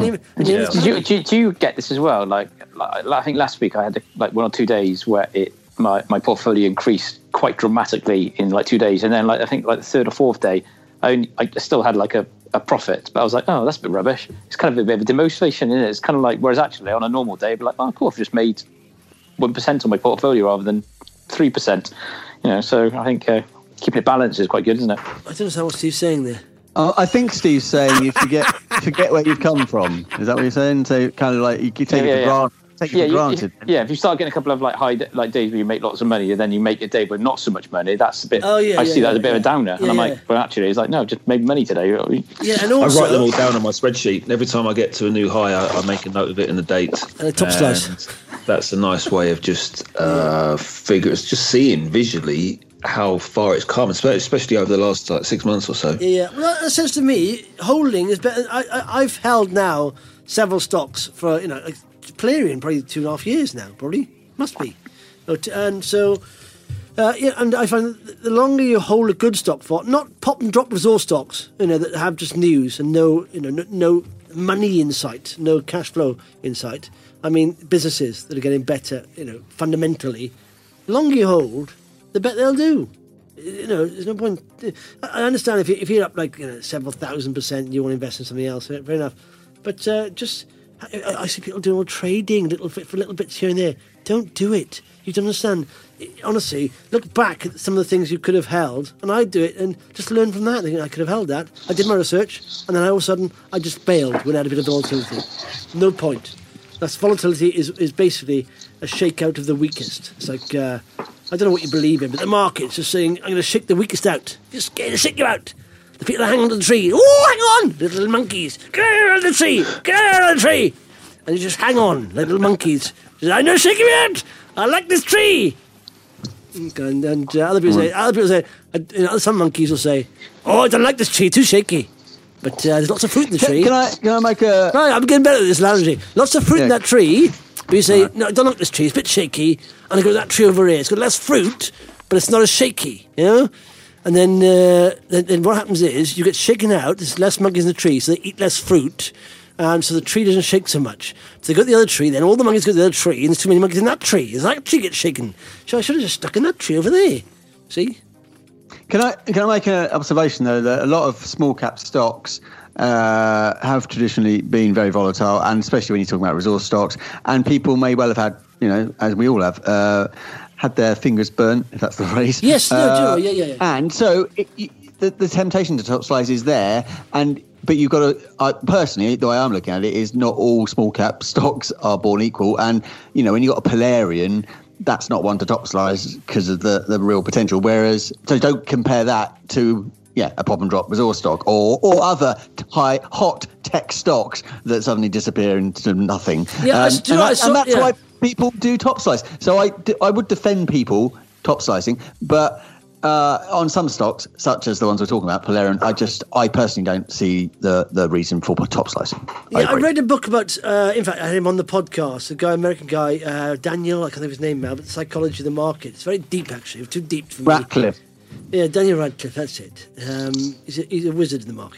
you get this as well? Like I think last week I had 1 or 2 days where my portfolio increased quite dramatically in 2 days, and then I think the third or fourth day I still had a profit, but I was like, oh, that's a bit rubbish. It's kind of a bit of a demotivation, isn't it? It's kind of whereas actually on a normal day, I'd be like, oh, cool, I've just made 1% on my portfolio rather than 3%, so I think keeping it balanced is quite good, isn't it? I don't understand what Steve's saying there. I think Steve's saying you forget where you've come from. Is that what you're saying? So kind of you take it for granted. If you start getting a couple of high days where you make lots of money, and then you make a day with not so much money, that's a bit. I see that as a bit of a downer, and I'm like, well, actually, it's no, just made money today. Yeah, and also, I write them all down on my spreadsheet, and every time I get to a new high, I make a note of it and the date. And a top slice. That's a nice way of just just seeing visually how far it's come, especially over the last 6 months or so. Yeah. Well, that sense to me, holding is better. I've held now several stocks for Plarion probably 2.5 years now. Probably must be, and so. And I find that the longer you hold a good stock for, not pop and drop resource stocks, that have just news and no money insight, no cash flow insight. I mean, businesses that are getting better, fundamentally. The longer you hold, the better they'll do. There's no point. I understand if you're up several thousand%, you want to invest in something else. Fair enough, but I see people doing all trading, for little bits here and there. Don't do it. You don't understand. Honestly, look back at some of the things you could have held, and I do it, and just learn from that. I could have held that. I did my research, and then all of a sudden, I just bailed when I had a bit of volatility. No point. That's volatility is basically a shakeout of the weakest. It's like, I don't know what you believe in, but the market's just saying, I'm going to shake the weakest out. Just going to shake you out. The people that hang onto the tree. Oh, hang on! Little monkeys. Get out of the tree! Get out of the tree! And you just hang on, like little monkeys. I'm not shaking me out! I like this tree! And other people say, some monkeys will say, oh, I don't like this tree, too shaky. But there's lots of fruit in the tree. Can I make a... Right, I'm getting better at this analogy. Lots of fruit in that tree, but you say, no, I don't like this tree, it's a bit shaky. And I go, that tree over here, it's got less fruit, but it's not as shaky, And then what happens is, you get shaken out, there's less monkeys in the tree, so they eat less fruit, and so the tree doesn't shake so much. So they go to the other tree, then all the monkeys go to the other tree, and there's too many monkeys in that tree. As that tree gets shaken. So I should have just stuck in that tree over there. See? Can I make an observation, though, that a lot of small cap stocks have traditionally been very volatile, and especially when you're talking about resource stocks, and people may well have had, as we all have, had their fingers burnt, if that's the phrase. Yes, yeah. And so the temptation to top slice is there, but you've got to, personally, the way I'm looking at it is not all small cap stocks are born equal. And, when you've got a Plarion, that's not one to top slice because of the real potential. So don't compare that to, a pop and drop resource stock or other hot tech stocks that suddenly disappear into nothing. Yeah, and that's why people do top slice. So I would defend people top slicing, but on some stocks, such as the ones we're talking about, Plarion, I personally don't see the reason for top slicing. I read a book about, in fact, I had him on the podcast, American guy, Daniel, I can't think of his name now, but Psychology of the Market. It's very deep, actually, too deep for me. Radcliffe. Yeah, Daniel Radcliffe, that's it. He's a wizard in the markets.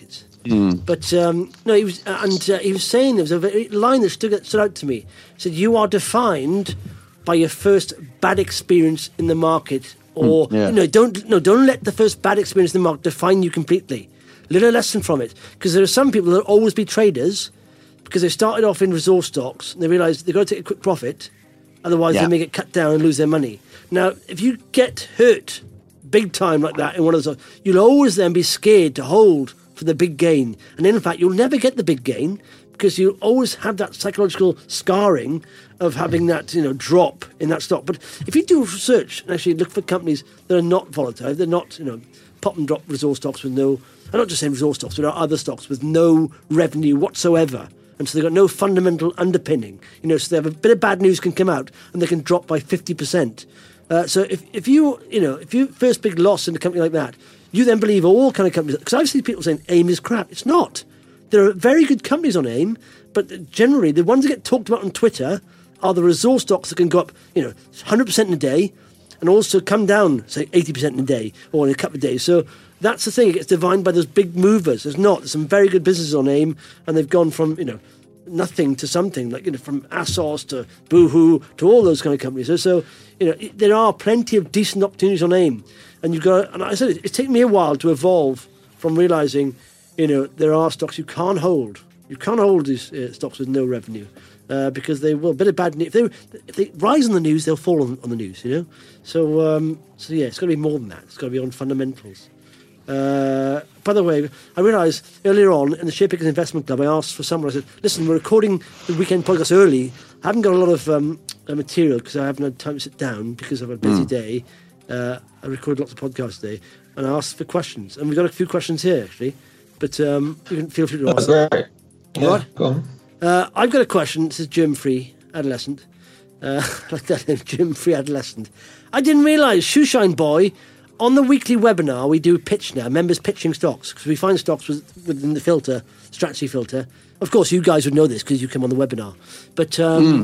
But no, he was, he was saying there was a line that stood out to me. He said, "You are defined by your first bad experience in the market, or don't let the first bad experience in the market define you completely. Little lesson from it, because there are some people that will always be traders because they started off in resource stocks and they realise they've got to take a quick profit, otherwise they may get cut down and lose their money. Now, if you get hurt big time like that in one of those, you'll always then be scared to hold for the big gain, and in fact, you'll never get the big gain because you'll always have that psychological scarring of having that drop in that stock. But if you do research and actually look for companies that are not volatile, they're not pop and drop resource stocks with no. I'm not just saying resource stocks, but there are other stocks with no revenue whatsoever. And so they've got no fundamental underpinning. So they have a bit of bad news can come out and they can drop by 50%. So if you first big loss in a company like that, you then believe all kind of companies. Because I've seen people saying AIM is crap. It's not. There are very good companies on AIM, but generally the ones that get talked about on Twitter are the resource stocks that can go up 100% in a day and also come down, say, 80% in a day or in a couple of days. So that's the thing. It gets defined by those big movers. There's some very good businesses on AIM, and they've gone from, nothing to something, like, from ASOS to Boohoo to all those kind of companies. So there are plenty of decent opportunities on AIM. And and I said, it's taken me a while to evolve from realising, there are stocks you can't hold. You can't hold these stocks with no revenue. Because they will, a bit of bad news. If they rise on the news, they'll fall on the news, So yeah, it's got to be more than that. It's got to be on fundamentals. By the way, I realised earlier on in the Share Pickers Investment Club, I asked for someone. I said, "Listen, we're recording the weekend podcast early. I haven't got a lot of material because I haven't had time to sit down because of a busy day. I recorded lots of podcasts today, and I asked for questions, and we've got a few questions here actually. But you can feel free to ask. That's great. Yeah, what? Go on. I've got a question. This is germ-free adolescent. Like that name, germ-free adolescent. I didn't realise, Shoeshine Boy, on the weekly webinar we do pitch now, members pitching stocks, because we find stocks within the filter, strategy filter. Of course, you guys would know this because you come on the webinar. But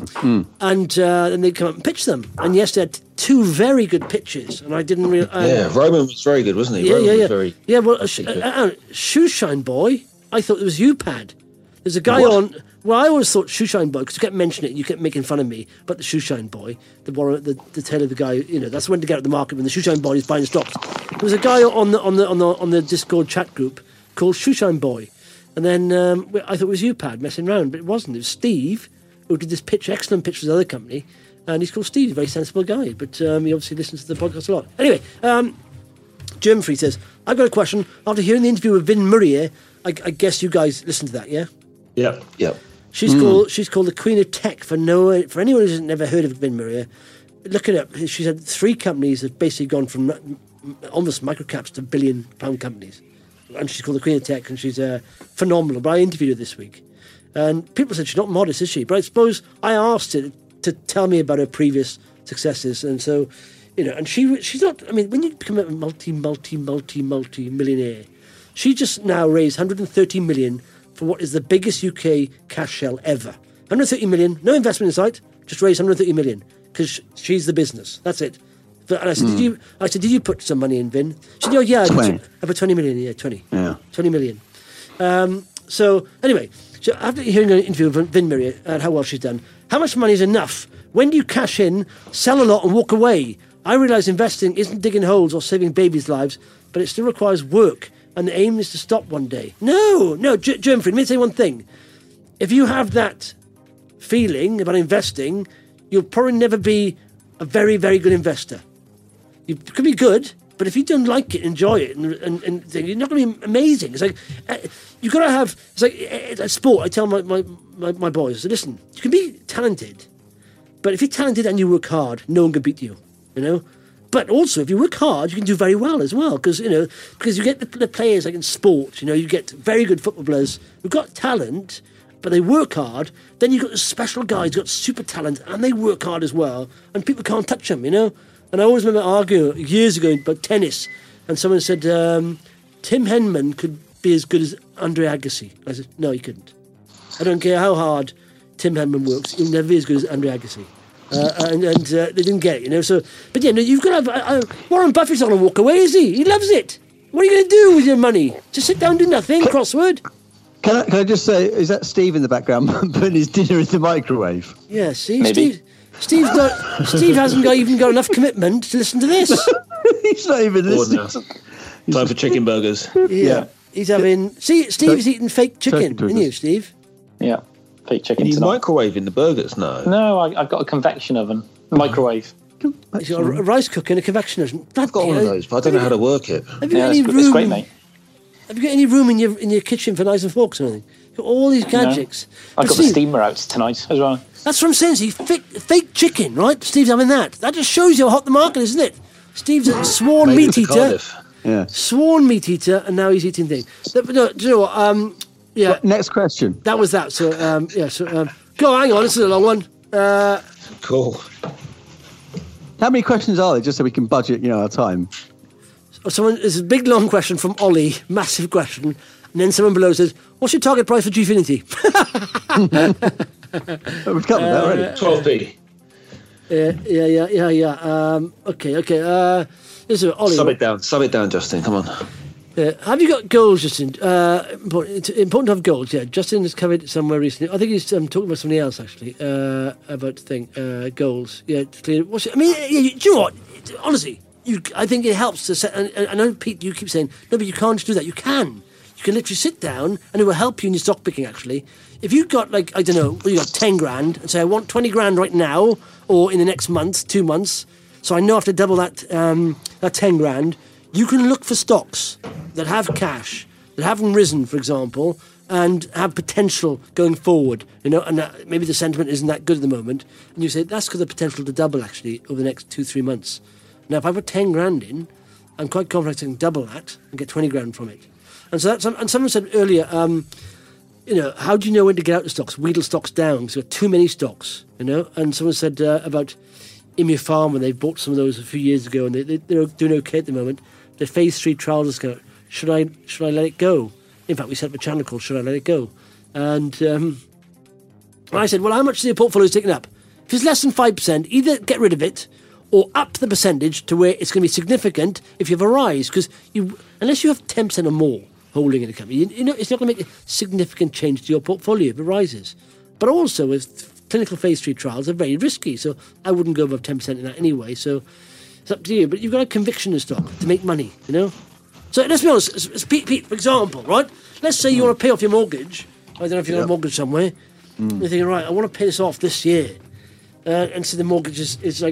and then they come up and pitch them. And yes, they had two very good pitches, and I didn't realise. Roman was very good, wasn't he? Roman was very. Yeah, well, Shoeshine Boy, I thought it was UPAD. There's a guy on. Well, I always thought Shoeshine Boy, because you kept mentioning it, you kept making fun of me, but the Shoeshine Boy, the tail of the guy, that's when to get out of the market when the Shoeshine Boy is buying stocks. There was a guy on the Discord chat group called Shoeshine Boy, and then I thought it was UPAD messing around, but it wasn't. It was Steve who did this excellent pitch for his other company, and he's called Steve, a very sensible guy, but he obviously listens to the podcast a lot. Anyway, Germfree says, I've got a question. After hearing the interview with Vin Murray, I guess you guys listened to that, yeah? Yeah. She's called the Queen of Tech for anyone who's never heard of Vin Murray. Look it up. She's had 3 companies that basically gone from almost microcaps to £1 billion companies, and she's called the Queen of Tech, and she's phenomenal. But I interviewed her this week, and people said she's not modest, is she? But I suppose I asked her to tell me about her previous successes, and so and she's not. I mean, when you become a multi-millionaire, she just now raised 130 million. For what is the biggest UK cash shell ever. 130 million, no investment in sight, just raised 130 million because she's the business. That's it. And I said, did you put some money in, Vin? She said, oh yeah, I put 20 million. Yeah, 20. Yeah. 20 million. So anyway, so after hearing an interview with Vin Murray and how well she's done, how much money is enough? When do you cash in, sell a lot and walk away? I realise investing isn't digging holes or saving babies' lives, but it still requires work. And the aim is to stop one day. No, Germfree, let me say one thing. If you have that feeling about investing, you'll probably never be a very, very good investor. You could be good, but if you don't like it, enjoy it, and you're not going to be amazing. It's like, you've got to have, it's like sport. I tell my boys, listen, you can be talented, but if you're talented and you work hard, no one can beat you, But also, if you work hard, you can do very well as well, because you get the players like in sport. You get very good football players who've got talent, but they work hard. Then you've got the special guys who've got super talent, and they work hard as well, and people can't touch them. And I always remember arguing years ago about tennis, and someone said Tim Henman could be as good as Andre Agassi. I said, no, he couldn't. I don't care how hard Tim Henman works; he'll never be as good as Andre Agassi. And they didn't get it, So, but you've got to have. Warren Buffett's not going to walk away, is he? He loves it. What are you going to do with your money? Just sit down and do nothing? Crossword? Can I just say, is that Steve in the background putting his dinner in the microwave? Yeah, see? Maybe. Steve hasn't even got enough commitment to listen to this. He's not even listening. Time for chicken burgers. Yeah. He's having... See, Steve's eating fake chicken, isn't you, Steve? Yeah. Fake chicken Are you tonight. microwaving the burgers? No. No, I've got a convection oven. Microwave. He's got a rice cooker and a convection oven. I've got one of those, but I don't know how to work it. Have you Yeah, got any it's room? great, mate. Have you got any room in your kitchen for knives and forks or anything? You've got all these gadgets. I've But got the Steve, steamer out tonight as well. That's what I'm saying. See, fake chicken, right? Steve's having that. That just shows you how hot the market is, isn't it? Steve's a sworn Maybe meat to eater. Cardiff. Yeah. Sworn meat eater, and now he's eating things. No, do you know what? Yeah, Next question. that was that. So, go on, hang on. This is a long one. Cool. How many questions are there, just so we can budget, our time? There's a big long question from Ollie, massive question, and then someone below says, "What's your target price for Gfinity?" We've covered that already. 12p. Yeah. Okay. This is Ollie. Sub it down, Justin. Come on. Have you got goals, Justin? Important to have goals. Yeah, Justin has covered it somewhere recently. I think he's talking about somebody else actually about goals. Yeah, clear. Do you know what? Honestly, I think it helps to set. And I know, Pete, you keep saying no, but you can't do that. You can. You can literally sit down, and it will help you in your stock picking. Actually, if you've got you got 10 grand, and say I want 20 grand right now, or in the next month, 2 months. So I know I have to double that 10 grand. You can look for stocks that have cash, that haven't risen, for example, and have potential going forward, and maybe the sentiment isn't that good at the moment, and you say, that's got the potential to double, actually, over the next 2-3 months. Now, if I put 10 grand in, I'm quite confident I can double that and get 20 grand from it. And so and someone said earlier, how do you know when to get out of stocks, wheedle stocks down, because you've got too many stocks, and someone said about Imia Farm, when they bought some of those a few years ago, and they're doing okay at the moment. The phase 3 trials is going. Should I let it go? In fact, we set up a channel called "Should I Let It Go?" And I said, well, how much is your portfolio taken up? If it's less than 5%, either get rid of it or up the percentage to where it's going to be significant if you have a rise. Because unless you have 10% or more holding in a company, it's not going to make a significant change to your portfolio if it rises. But also, with clinical phase 3 trials are very risky, so I wouldn't go above 10% in that anyway. So it's up to you. But you've got a conviction in stock to make money, So let's be honest. Pete, for example, right? Let's say you want to pay off your mortgage. I don't know if you've got a mortgage somewhere. You're thinking, right, I want to pay this off this year. And so the mortgage is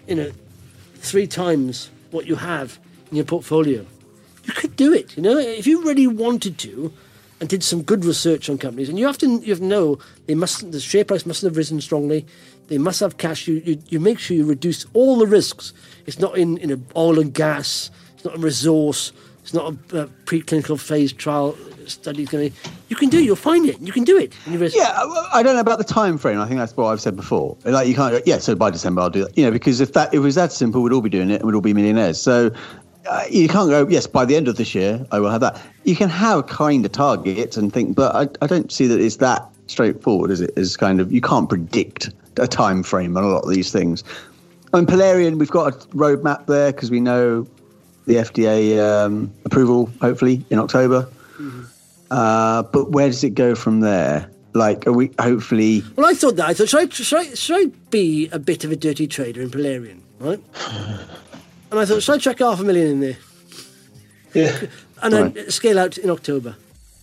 3 times what you have in your portfolio. You could do it, if you really wanted to, and did some good research on companies. And you have to know the share price mustn't have risen strongly. They must have cash. You make sure you reduce all the risks. It's not in oil and gas. It's not a resource. It's not a preclinical phase trial study. You can do it. You'll find it. You can do it. Yeah, I don't know about the time frame. I think that's what I've said before. Like, you can't. So by December I'll do that. Because if it was that simple, we'd all be doing it and we'd all be millionaires. So you can't go. Yes, by the end of this year I will have that. You can have kind of targets and think, but I don't see that it's that straightforward. Is it? Is kind of, you can't predict a time frame on a lot of these things. On Polarian, we've got a roadmap there because we know the FDA approval, hopefully, in October. Mm-hmm. But where does it go from there? Like, are we hopefully... Well, I thought, should I be a bit of a dirty trader in Polarian, right? And I thought, should I chuck 500,000 in there? Yeah. And then scale out in October.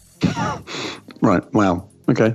Right, wow, okay.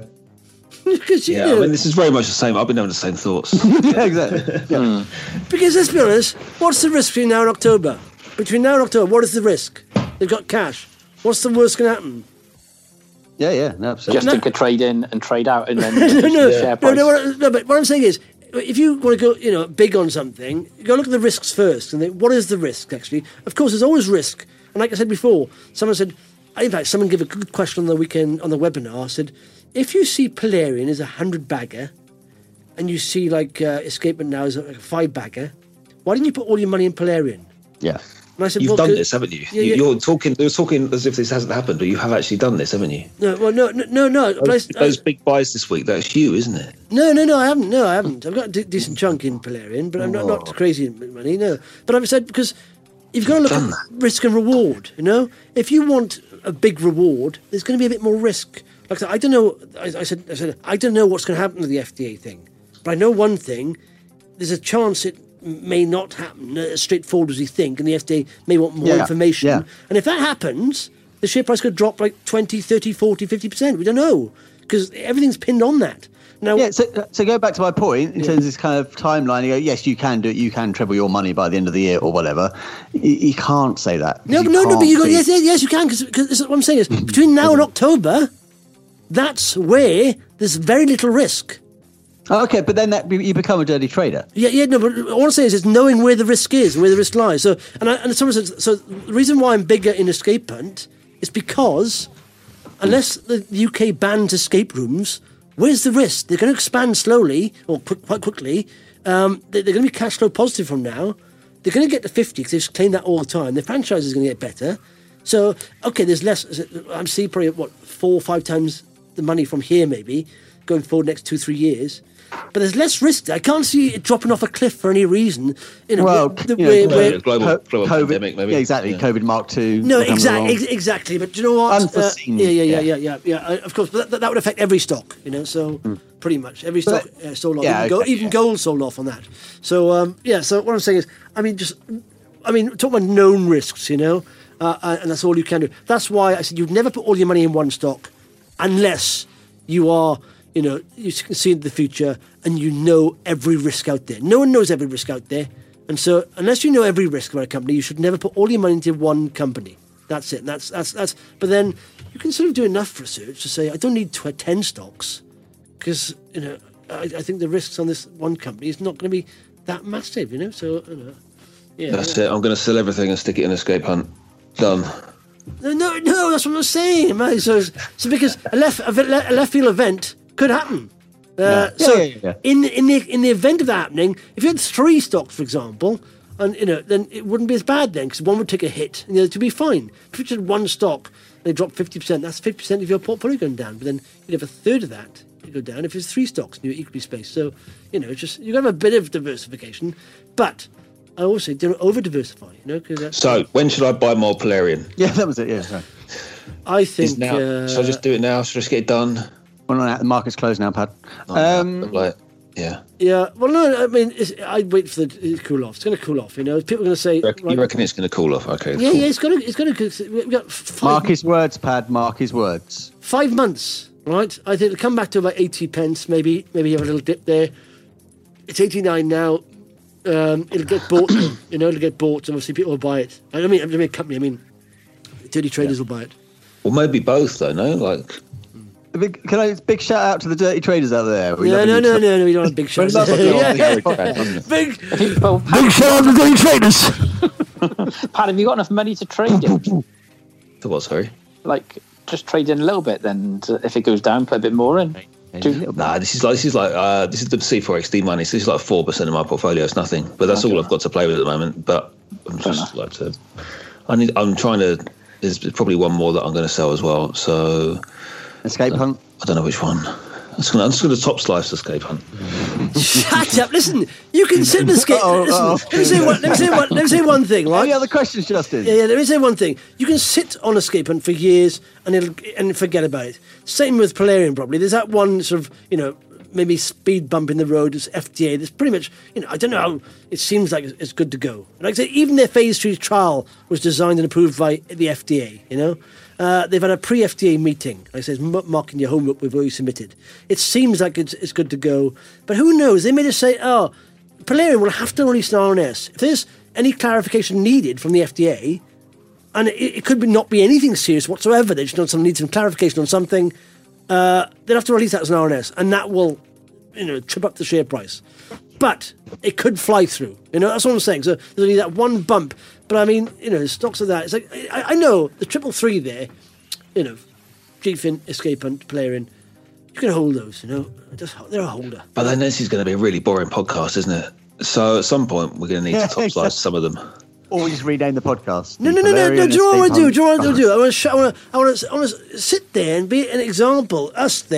I mean, this is very much the same. I've been having the same thoughts. Yeah, exactly. Yeah. Because let's be honest, what's the risk between now and October? Between now and October, what is the risk? They've got cash. What's the worst going to happen? Yeah, no, absolutely. Just to trade in and trade out, and then no. But what I'm saying is, if you want to go, big on something, you go look at the risks first, and think, what is the risk actually? Of course, there's always risk. And like I said before, someone said, in fact, someone gave a good question on the weekend on the webinar. Said, if you see Polarian as a 100-bagger, and you see Escapement now as a 5-bagger, why didn't you put all your money in Polarian? Yeah. And I said, You've done this, haven't you? Yeah. You're talking as if this hasn't happened, but you have actually done this, haven't you? No. Those big buys this week, that's you, isn't it? No, I haven't. I've got a decent chunk in Polarian, but I'm not crazy in money, no. But I've said, because you've got to look at risk and reward. You know, if you want a big reward, there's going to be a bit more risk. Like I said, I don't know. I said I don't know what's going to happen to the FDA thing, but I know one thing: there's a chance it may not happen as straightforward as we think, and the FDA may want more information. Yeah. And if that happens, the share price could drop like 20, 30, 40, 50%. We don't know because everything's pinned on that. Now, so go back to my point in terms of this kind of timeline. You go, yes, you can do it. You can treble your money by the end of the year or whatever. You can't say that. No, but you got yes, you can because what I'm saying is between now and October, that's where there's very little risk. Oh, okay, but then you become a dirty trader. Yeah, no, but all I'm saying is knowing where the risk is and where the risk lies. So, the reason why I'm bigger in Escape Hunt is because unless the UK bans escape rooms, where's the risk? They're going to expand slowly or quite quickly. They're going to be cash flow positive from now. They're going to get to 50 because they've claimed that all the time. Their franchise is going to get better. So, okay, there's less. I'm seeing probably 4 or 5 times the money from here maybe going forward next 2-3 years. But there's less risk. I can't see it dropping off a cliff for any reason. Global pandemic, maybe. Yeah, exactly. Yeah. COVID Mark II. No, exactly. But do you know what? Unforeseen. Of course, but that would affect every stock. You know, so pretty much every stock sold off. Yeah, even gold sold off on that. So So what I'm saying is, talk about known risks. You know, and that's all you can do. That's why I said you'd never put all your money in one stock, unless you are. You know, you can see into the future and you know every risk out there. No one knows every risk out there. And so unless you know every risk about a company, you should never put all your money into one company. That's it. That's. But then you can sort of do enough research to say, I don't need 10 stocks because, you know, I think the risks on this one company is not going to be that massive, you know. So, That's it. I'm going to sell everything and stick it in Escape Hunt. Done. No, that's what I'm saying, mate. So because a left field event could happen. In the event of that happening, if you had 3 stocks, for example, and then it wouldn't be as bad then because one would take a hit and the other two would be fine. If you had one stock and they dropped 50%, that's 50% of your portfolio going down. But then you'd have a third of that go down if it's 3 stocks and you're equally spaced. So it's just you got to have a bit of diversification, but I also don't over diversify. So when should I buy more Polarian? Yeah, that was it. Yeah, sorry. I think now. Should I just do it now? Should I just get it done? Well, no, the market's closed now, Pad. Yeah. Well, no, I mean, I'd wait for it to cool off. It's going to cool off. People are going to say. You reckon it's going to cool off? Okay. Yeah, cool. It's going to. We've got mark his words, Pad. Mark his words. 5 months, right? I think it'll come back to about 80 pence. Maybe have a little dip there. It's 89 now. It'll get bought. It'll get bought. And obviously, people will buy it. I mean a company. I mean, dirty traders will buy it. Well, maybe both, though. No, like. Big shout out to the dirty traders out there. No, we don't have big shout out. Big shout out to the dirty traders. Pat, have you got enough money to trade it? To what, sorry? Like, just trade in a little bit, then if it goes down, put a bit more in. This is the C4XD money. So this is like 4% of my portfolio. It's nothing, but that's all I've got to play with at the moment. But I'm just like to. I'm trying to. There's probably one more that I'm going to sell as well. So. Escape Hunt? I don't know which one. I'm just going to top slice Escape Hunt. Shut up! Listen, you can sit and escape. Let me say one thing. Right? Any other questions, Justin? Yeah. Let me say one thing. You can sit on Escape Hunt for years and forget about it. Same with Polarian, probably. There's that one sort of maybe speed bump in the road. It's FDA. There's pretty much I don't know how it seems like it's good to go. Like I say, even their phase 3 trial was designed and approved by the FDA. They've had a pre-FDA meeting. Like I say, marking your homework we've already submitted. It seems like it's good to go. But who knows? They may just say, Polarian will have to release an RNS. If there's any clarification needed from the FDA, and it could not be anything serious whatsoever, they just need some clarification on something, they'll have to release that as an RNS, and that will trip up the share price. But it could fly through. That's what I'm saying. So there's only that one bump. But I mean, stocks of that. It's like I know the 333 there. GFIN, Escape Hunt, Polarian. You can hold those. They're a holder. But then this is going to be a really boring podcast, isn't it? So at some point we're going to need to top slice some of them. Or we just rename the podcast. No. Do you know what I want to do? I want to sit there and be an example. Us there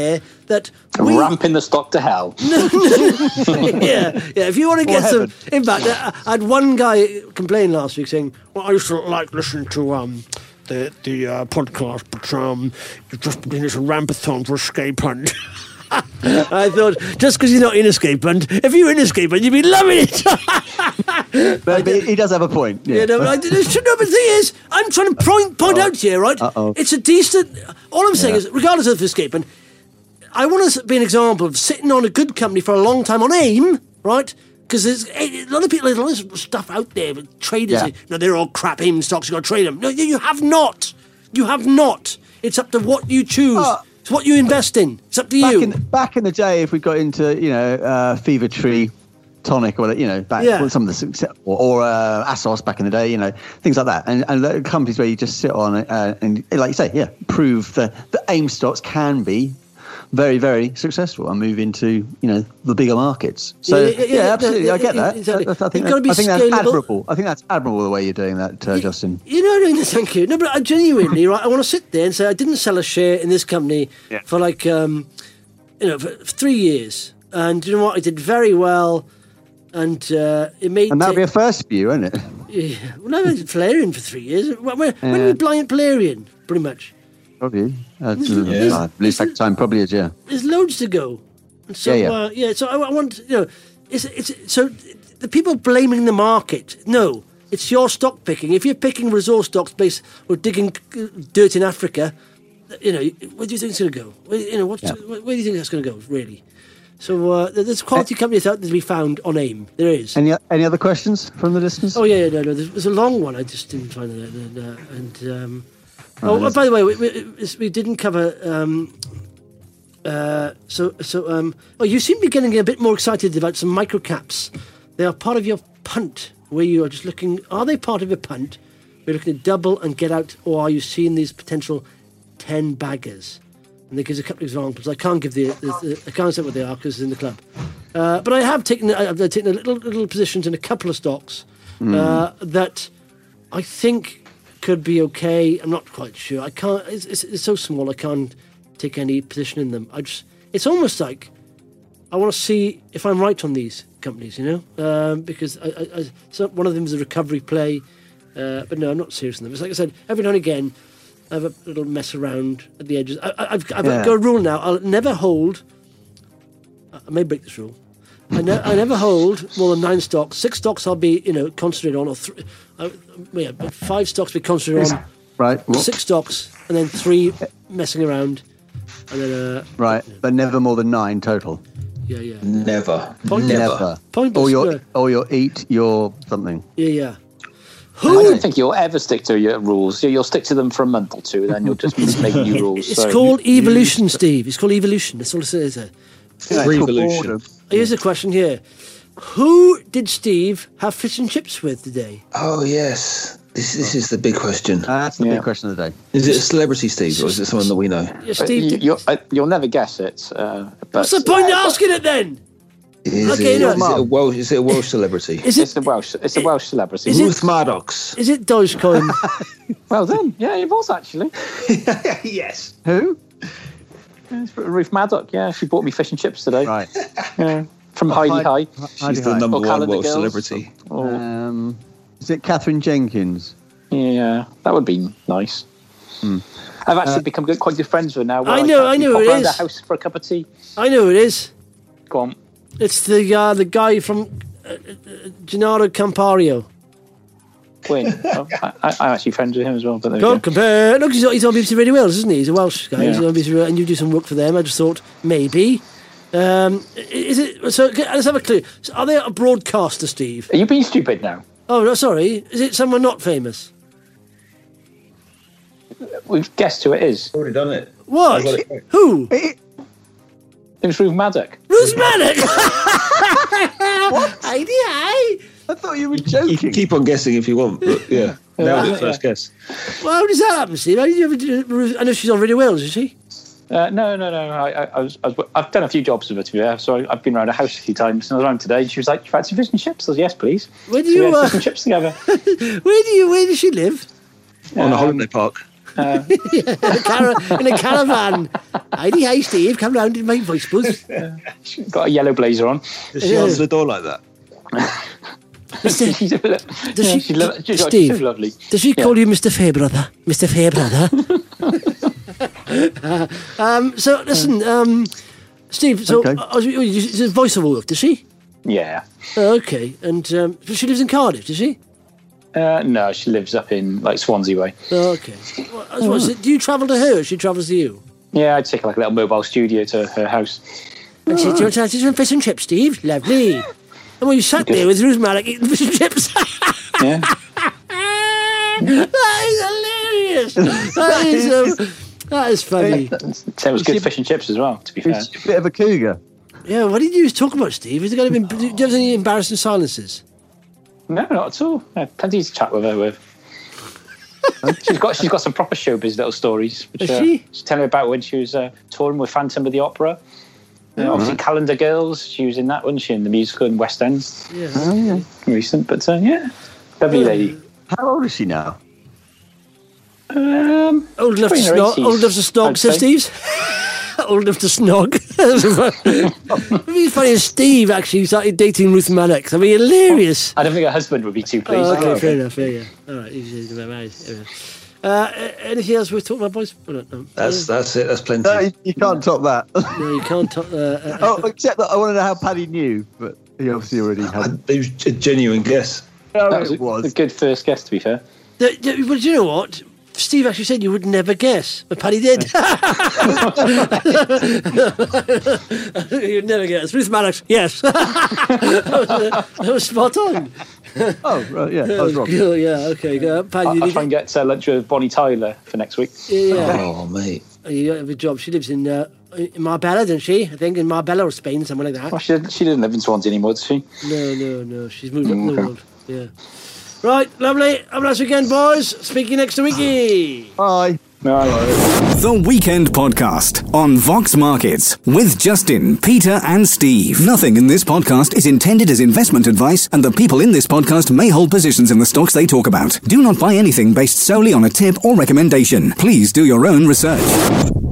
that ramping the stock to hell. yeah. If you want to get some, in fact, I had one guy complain last week saying, "Well, I used to like listening to the podcast, but you've just been doing this rampathon for Escape Hunt." I thought, just because you're not in Escape Hunt, if you were in Escape Hunt, you'd be loving it. But he does have a point. Yeah. But the thing is, I'm trying to point out here, right? It's a decent. All I'm saying is, regardless of Escape Hunt, I want to be an example of sitting on a good company for a long time on AIM, right? Because there's a lot of people, there's a lot of stuff out there, but traders say, no, they're all crap AIM stocks, you've got to trade them. No, you have not. You have not. It's up to what you choose. It's what you invest in. It's up to you. Back in the day, if we got into, Fever Tree, Tonic, or, back some of the, or Assos back in the day, things like that. And the companies where you just sit on it and, like you say, prove that the AIM stocks can be very, very successful and move into, the bigger markets. So, absolutely, I get that. Exactly. I think that's admirable. I think that's admirable the way you're doing that, Justin. Thank you. No, but I genuinely, right, I want to sit there and say I didn't sell a share in this company for for 3 years. And you know what? I did very well. And it made... And that'll be a first for you, won't it? Yeah. Well, I did Polarian for 3 years. When were we blind Polarian, pretty much? Probably. Lose track of time, probably is, yeah. There's loads to go. And so, so I want, it's so the people blaming the market. No, it's your stock picking. If you're picking resource stocks based or digging dirt in Africa, where do you think it's going to go? Where do you think that's going to go, really? So there's quality companies out there to be found on AIM. There is. Any other questions from the listeners? Oh, no. There's a long one. I just didn't find it. By the way, we didn't cover. You seem to be getting a bit more excited about some microcaps. They are part of your punt, where you are just looking. Are they part of your punt? You're looking to double and get out, or are you seeing these potential 10 baggers? And there gives a couple of examples. I can't give I can't say what they are because it's in the club. But I have taken a little positions in a couple of stocks that I think could be okay. I'm not quite sure. I can't. It's so small. I can't take any position in them. It's almost like I want to see if I'm right on these companies. Because so one of them is a recovery play, but no, I'm not serious on them. It's like I said, every now and again, I have a little mess around at the edges. I've got a rule now. I'll never hold. I may break this rule. I never hold more than 9 stocks. 6 stocks I'll be, concentrated on, or 5 stocks be concentrated on. Right. What? 6 stocks, and then 3 messing around, and then but never more than 9 total. Yeah. Never. Never. Pointless. Or you'll eat your something. Yeah. I don't think you'll ever stick to your rules. You'll stick to them for a month or two, and then you'll just make new rules. It's called evolution, Steve. It's called evolution. That's all it is. Revolution. Here's a question here. Who did Steve have fish and chips with today? Oh, yes. This is the big question. That's the big question of the day. Is it a celebrity, Steve, or is it someone that we know? Yeah, Steve, you'll never guess it. What's the point of asking it then? Is it a Welsh celebrity? It's a Welsh celebrity. Ruth Mardox. Is it Dogecoin? Well then, yeah, it was actually. Yes. Who? Ruth Maddock, yeah. She bought me fish and chips today. Right. Yeah. From Heidi High. She's the number one Welsh celebrity. Is it Catherine Jenkins? Yeah, that would be nice. I've actually become quite good friends with her now. I know who it is. The house for a cup of tea. I know who it is. Go on. It's the guy from Gennaro Campario. Quinn. I'm actually friends with him as well. But Look, he's on BBC Radio Wales, isn't he? He's a Welsh guy. Yeah. He's on BBC Radio, and you do some work for them. I just thought maybe. Is it? So let's have a clue. So are they a broadcaster, Steve? Are you being stupid now? Oh no, sorry. Is it someone not famous? We've guessed who it is. Already done it. What? Who? It was Ruth Maddock. Ruth Maddock. What? Heidi High. I thought you were joking. You can keep on guessing if you want, but yeah. Now the first guess. Well, how does that happen, Steve? How did you ever do Ruth? I know she's on Radio Wales, is she? No. I've done a few jobs with her, to be fair. So I've been around her house a few times. And I was around today. She was like, "You fancy fish and chips?" I was, "Yes, please." Where do you fish and chips together? Where does she live? On a holiday park. in a caravan. Hi, Steve. Come round in my voice booth. She's got a yellow blazer on. Does she answer the door like that? She's Steve, lovely. Does she call you Mr. Fairbrother? Mr. Fairbrother? So, listen, Steve, so she's a voiceover work, does she? Yeah. Oh, okay. And she lives in Cardiff, does she? No, she lives up in like Swansea way. Oh, okay. Do you travel to her or she travels to you? Yeah, I'd take like a little mobile studio to her house. And she do you want some fish and chips, Steve? Lovely. And when you sat there with Ruth Mallock eating fish and chips. Yeah. That is hilarious. That is funny. It was good fish and chips as well, to be fair. She's a bit of a cougar. Yeah, what did you talk about, Steve? Do you have any embarrassing silences? No, not at all. Plenty to chat with her with. She's got some proper showbiz little stories. Which, she's telling me about when she was touring with Phantom of the Opera. Obviously, Calendar Girls. She was in that, wasn't she? In the musical in West End. Yeah. Recent, but lovely lady. How old is she now? Old enough to snog, says Steve. Old enough to snog. It'd be funny if Steve actually started dating Ruth Mallock. That'd be hilarious. I don't think her husband would be too pleased. Oh, okay, fair enough. Yeah. All right, anything else we're talking about, boys? No. That's it. That's plenty. No, you can't top that. No, you can't top. Except that I want to know how Paddy knew, but he obviously already had. It was a genuine guess. It was a good first guess, to be fair. But you know what? Steve actually said you would never guess, but Paddy did. You'd never guess. Ruth Mallock, yes. that was spot on. Oh, right, yeah, I was wrong. Cool, yeah, okay. Paddy, I'll try and get lunch with Bonnie Tyler for next week. Yeah. Oh, mate. You have a job. She lives in Marbella, doesn't she? I think in Marbella or Spain, somewhere like that. Well, she doesn't live in Swansea anymore, does she? No. She's moved up the world. Yeah. Right, lovely. Have a nice weekend, boys. Speak to you next weeky. Bye. The Weekend Podcast on Vox Markets with Justin, Peter and Steve. Nothing in this podcast is intended as investment advice, and the people in this podcast may hold positions in the stocks they talk about. Do not buy anything based solely on a tip or recommendation. Please do your own research.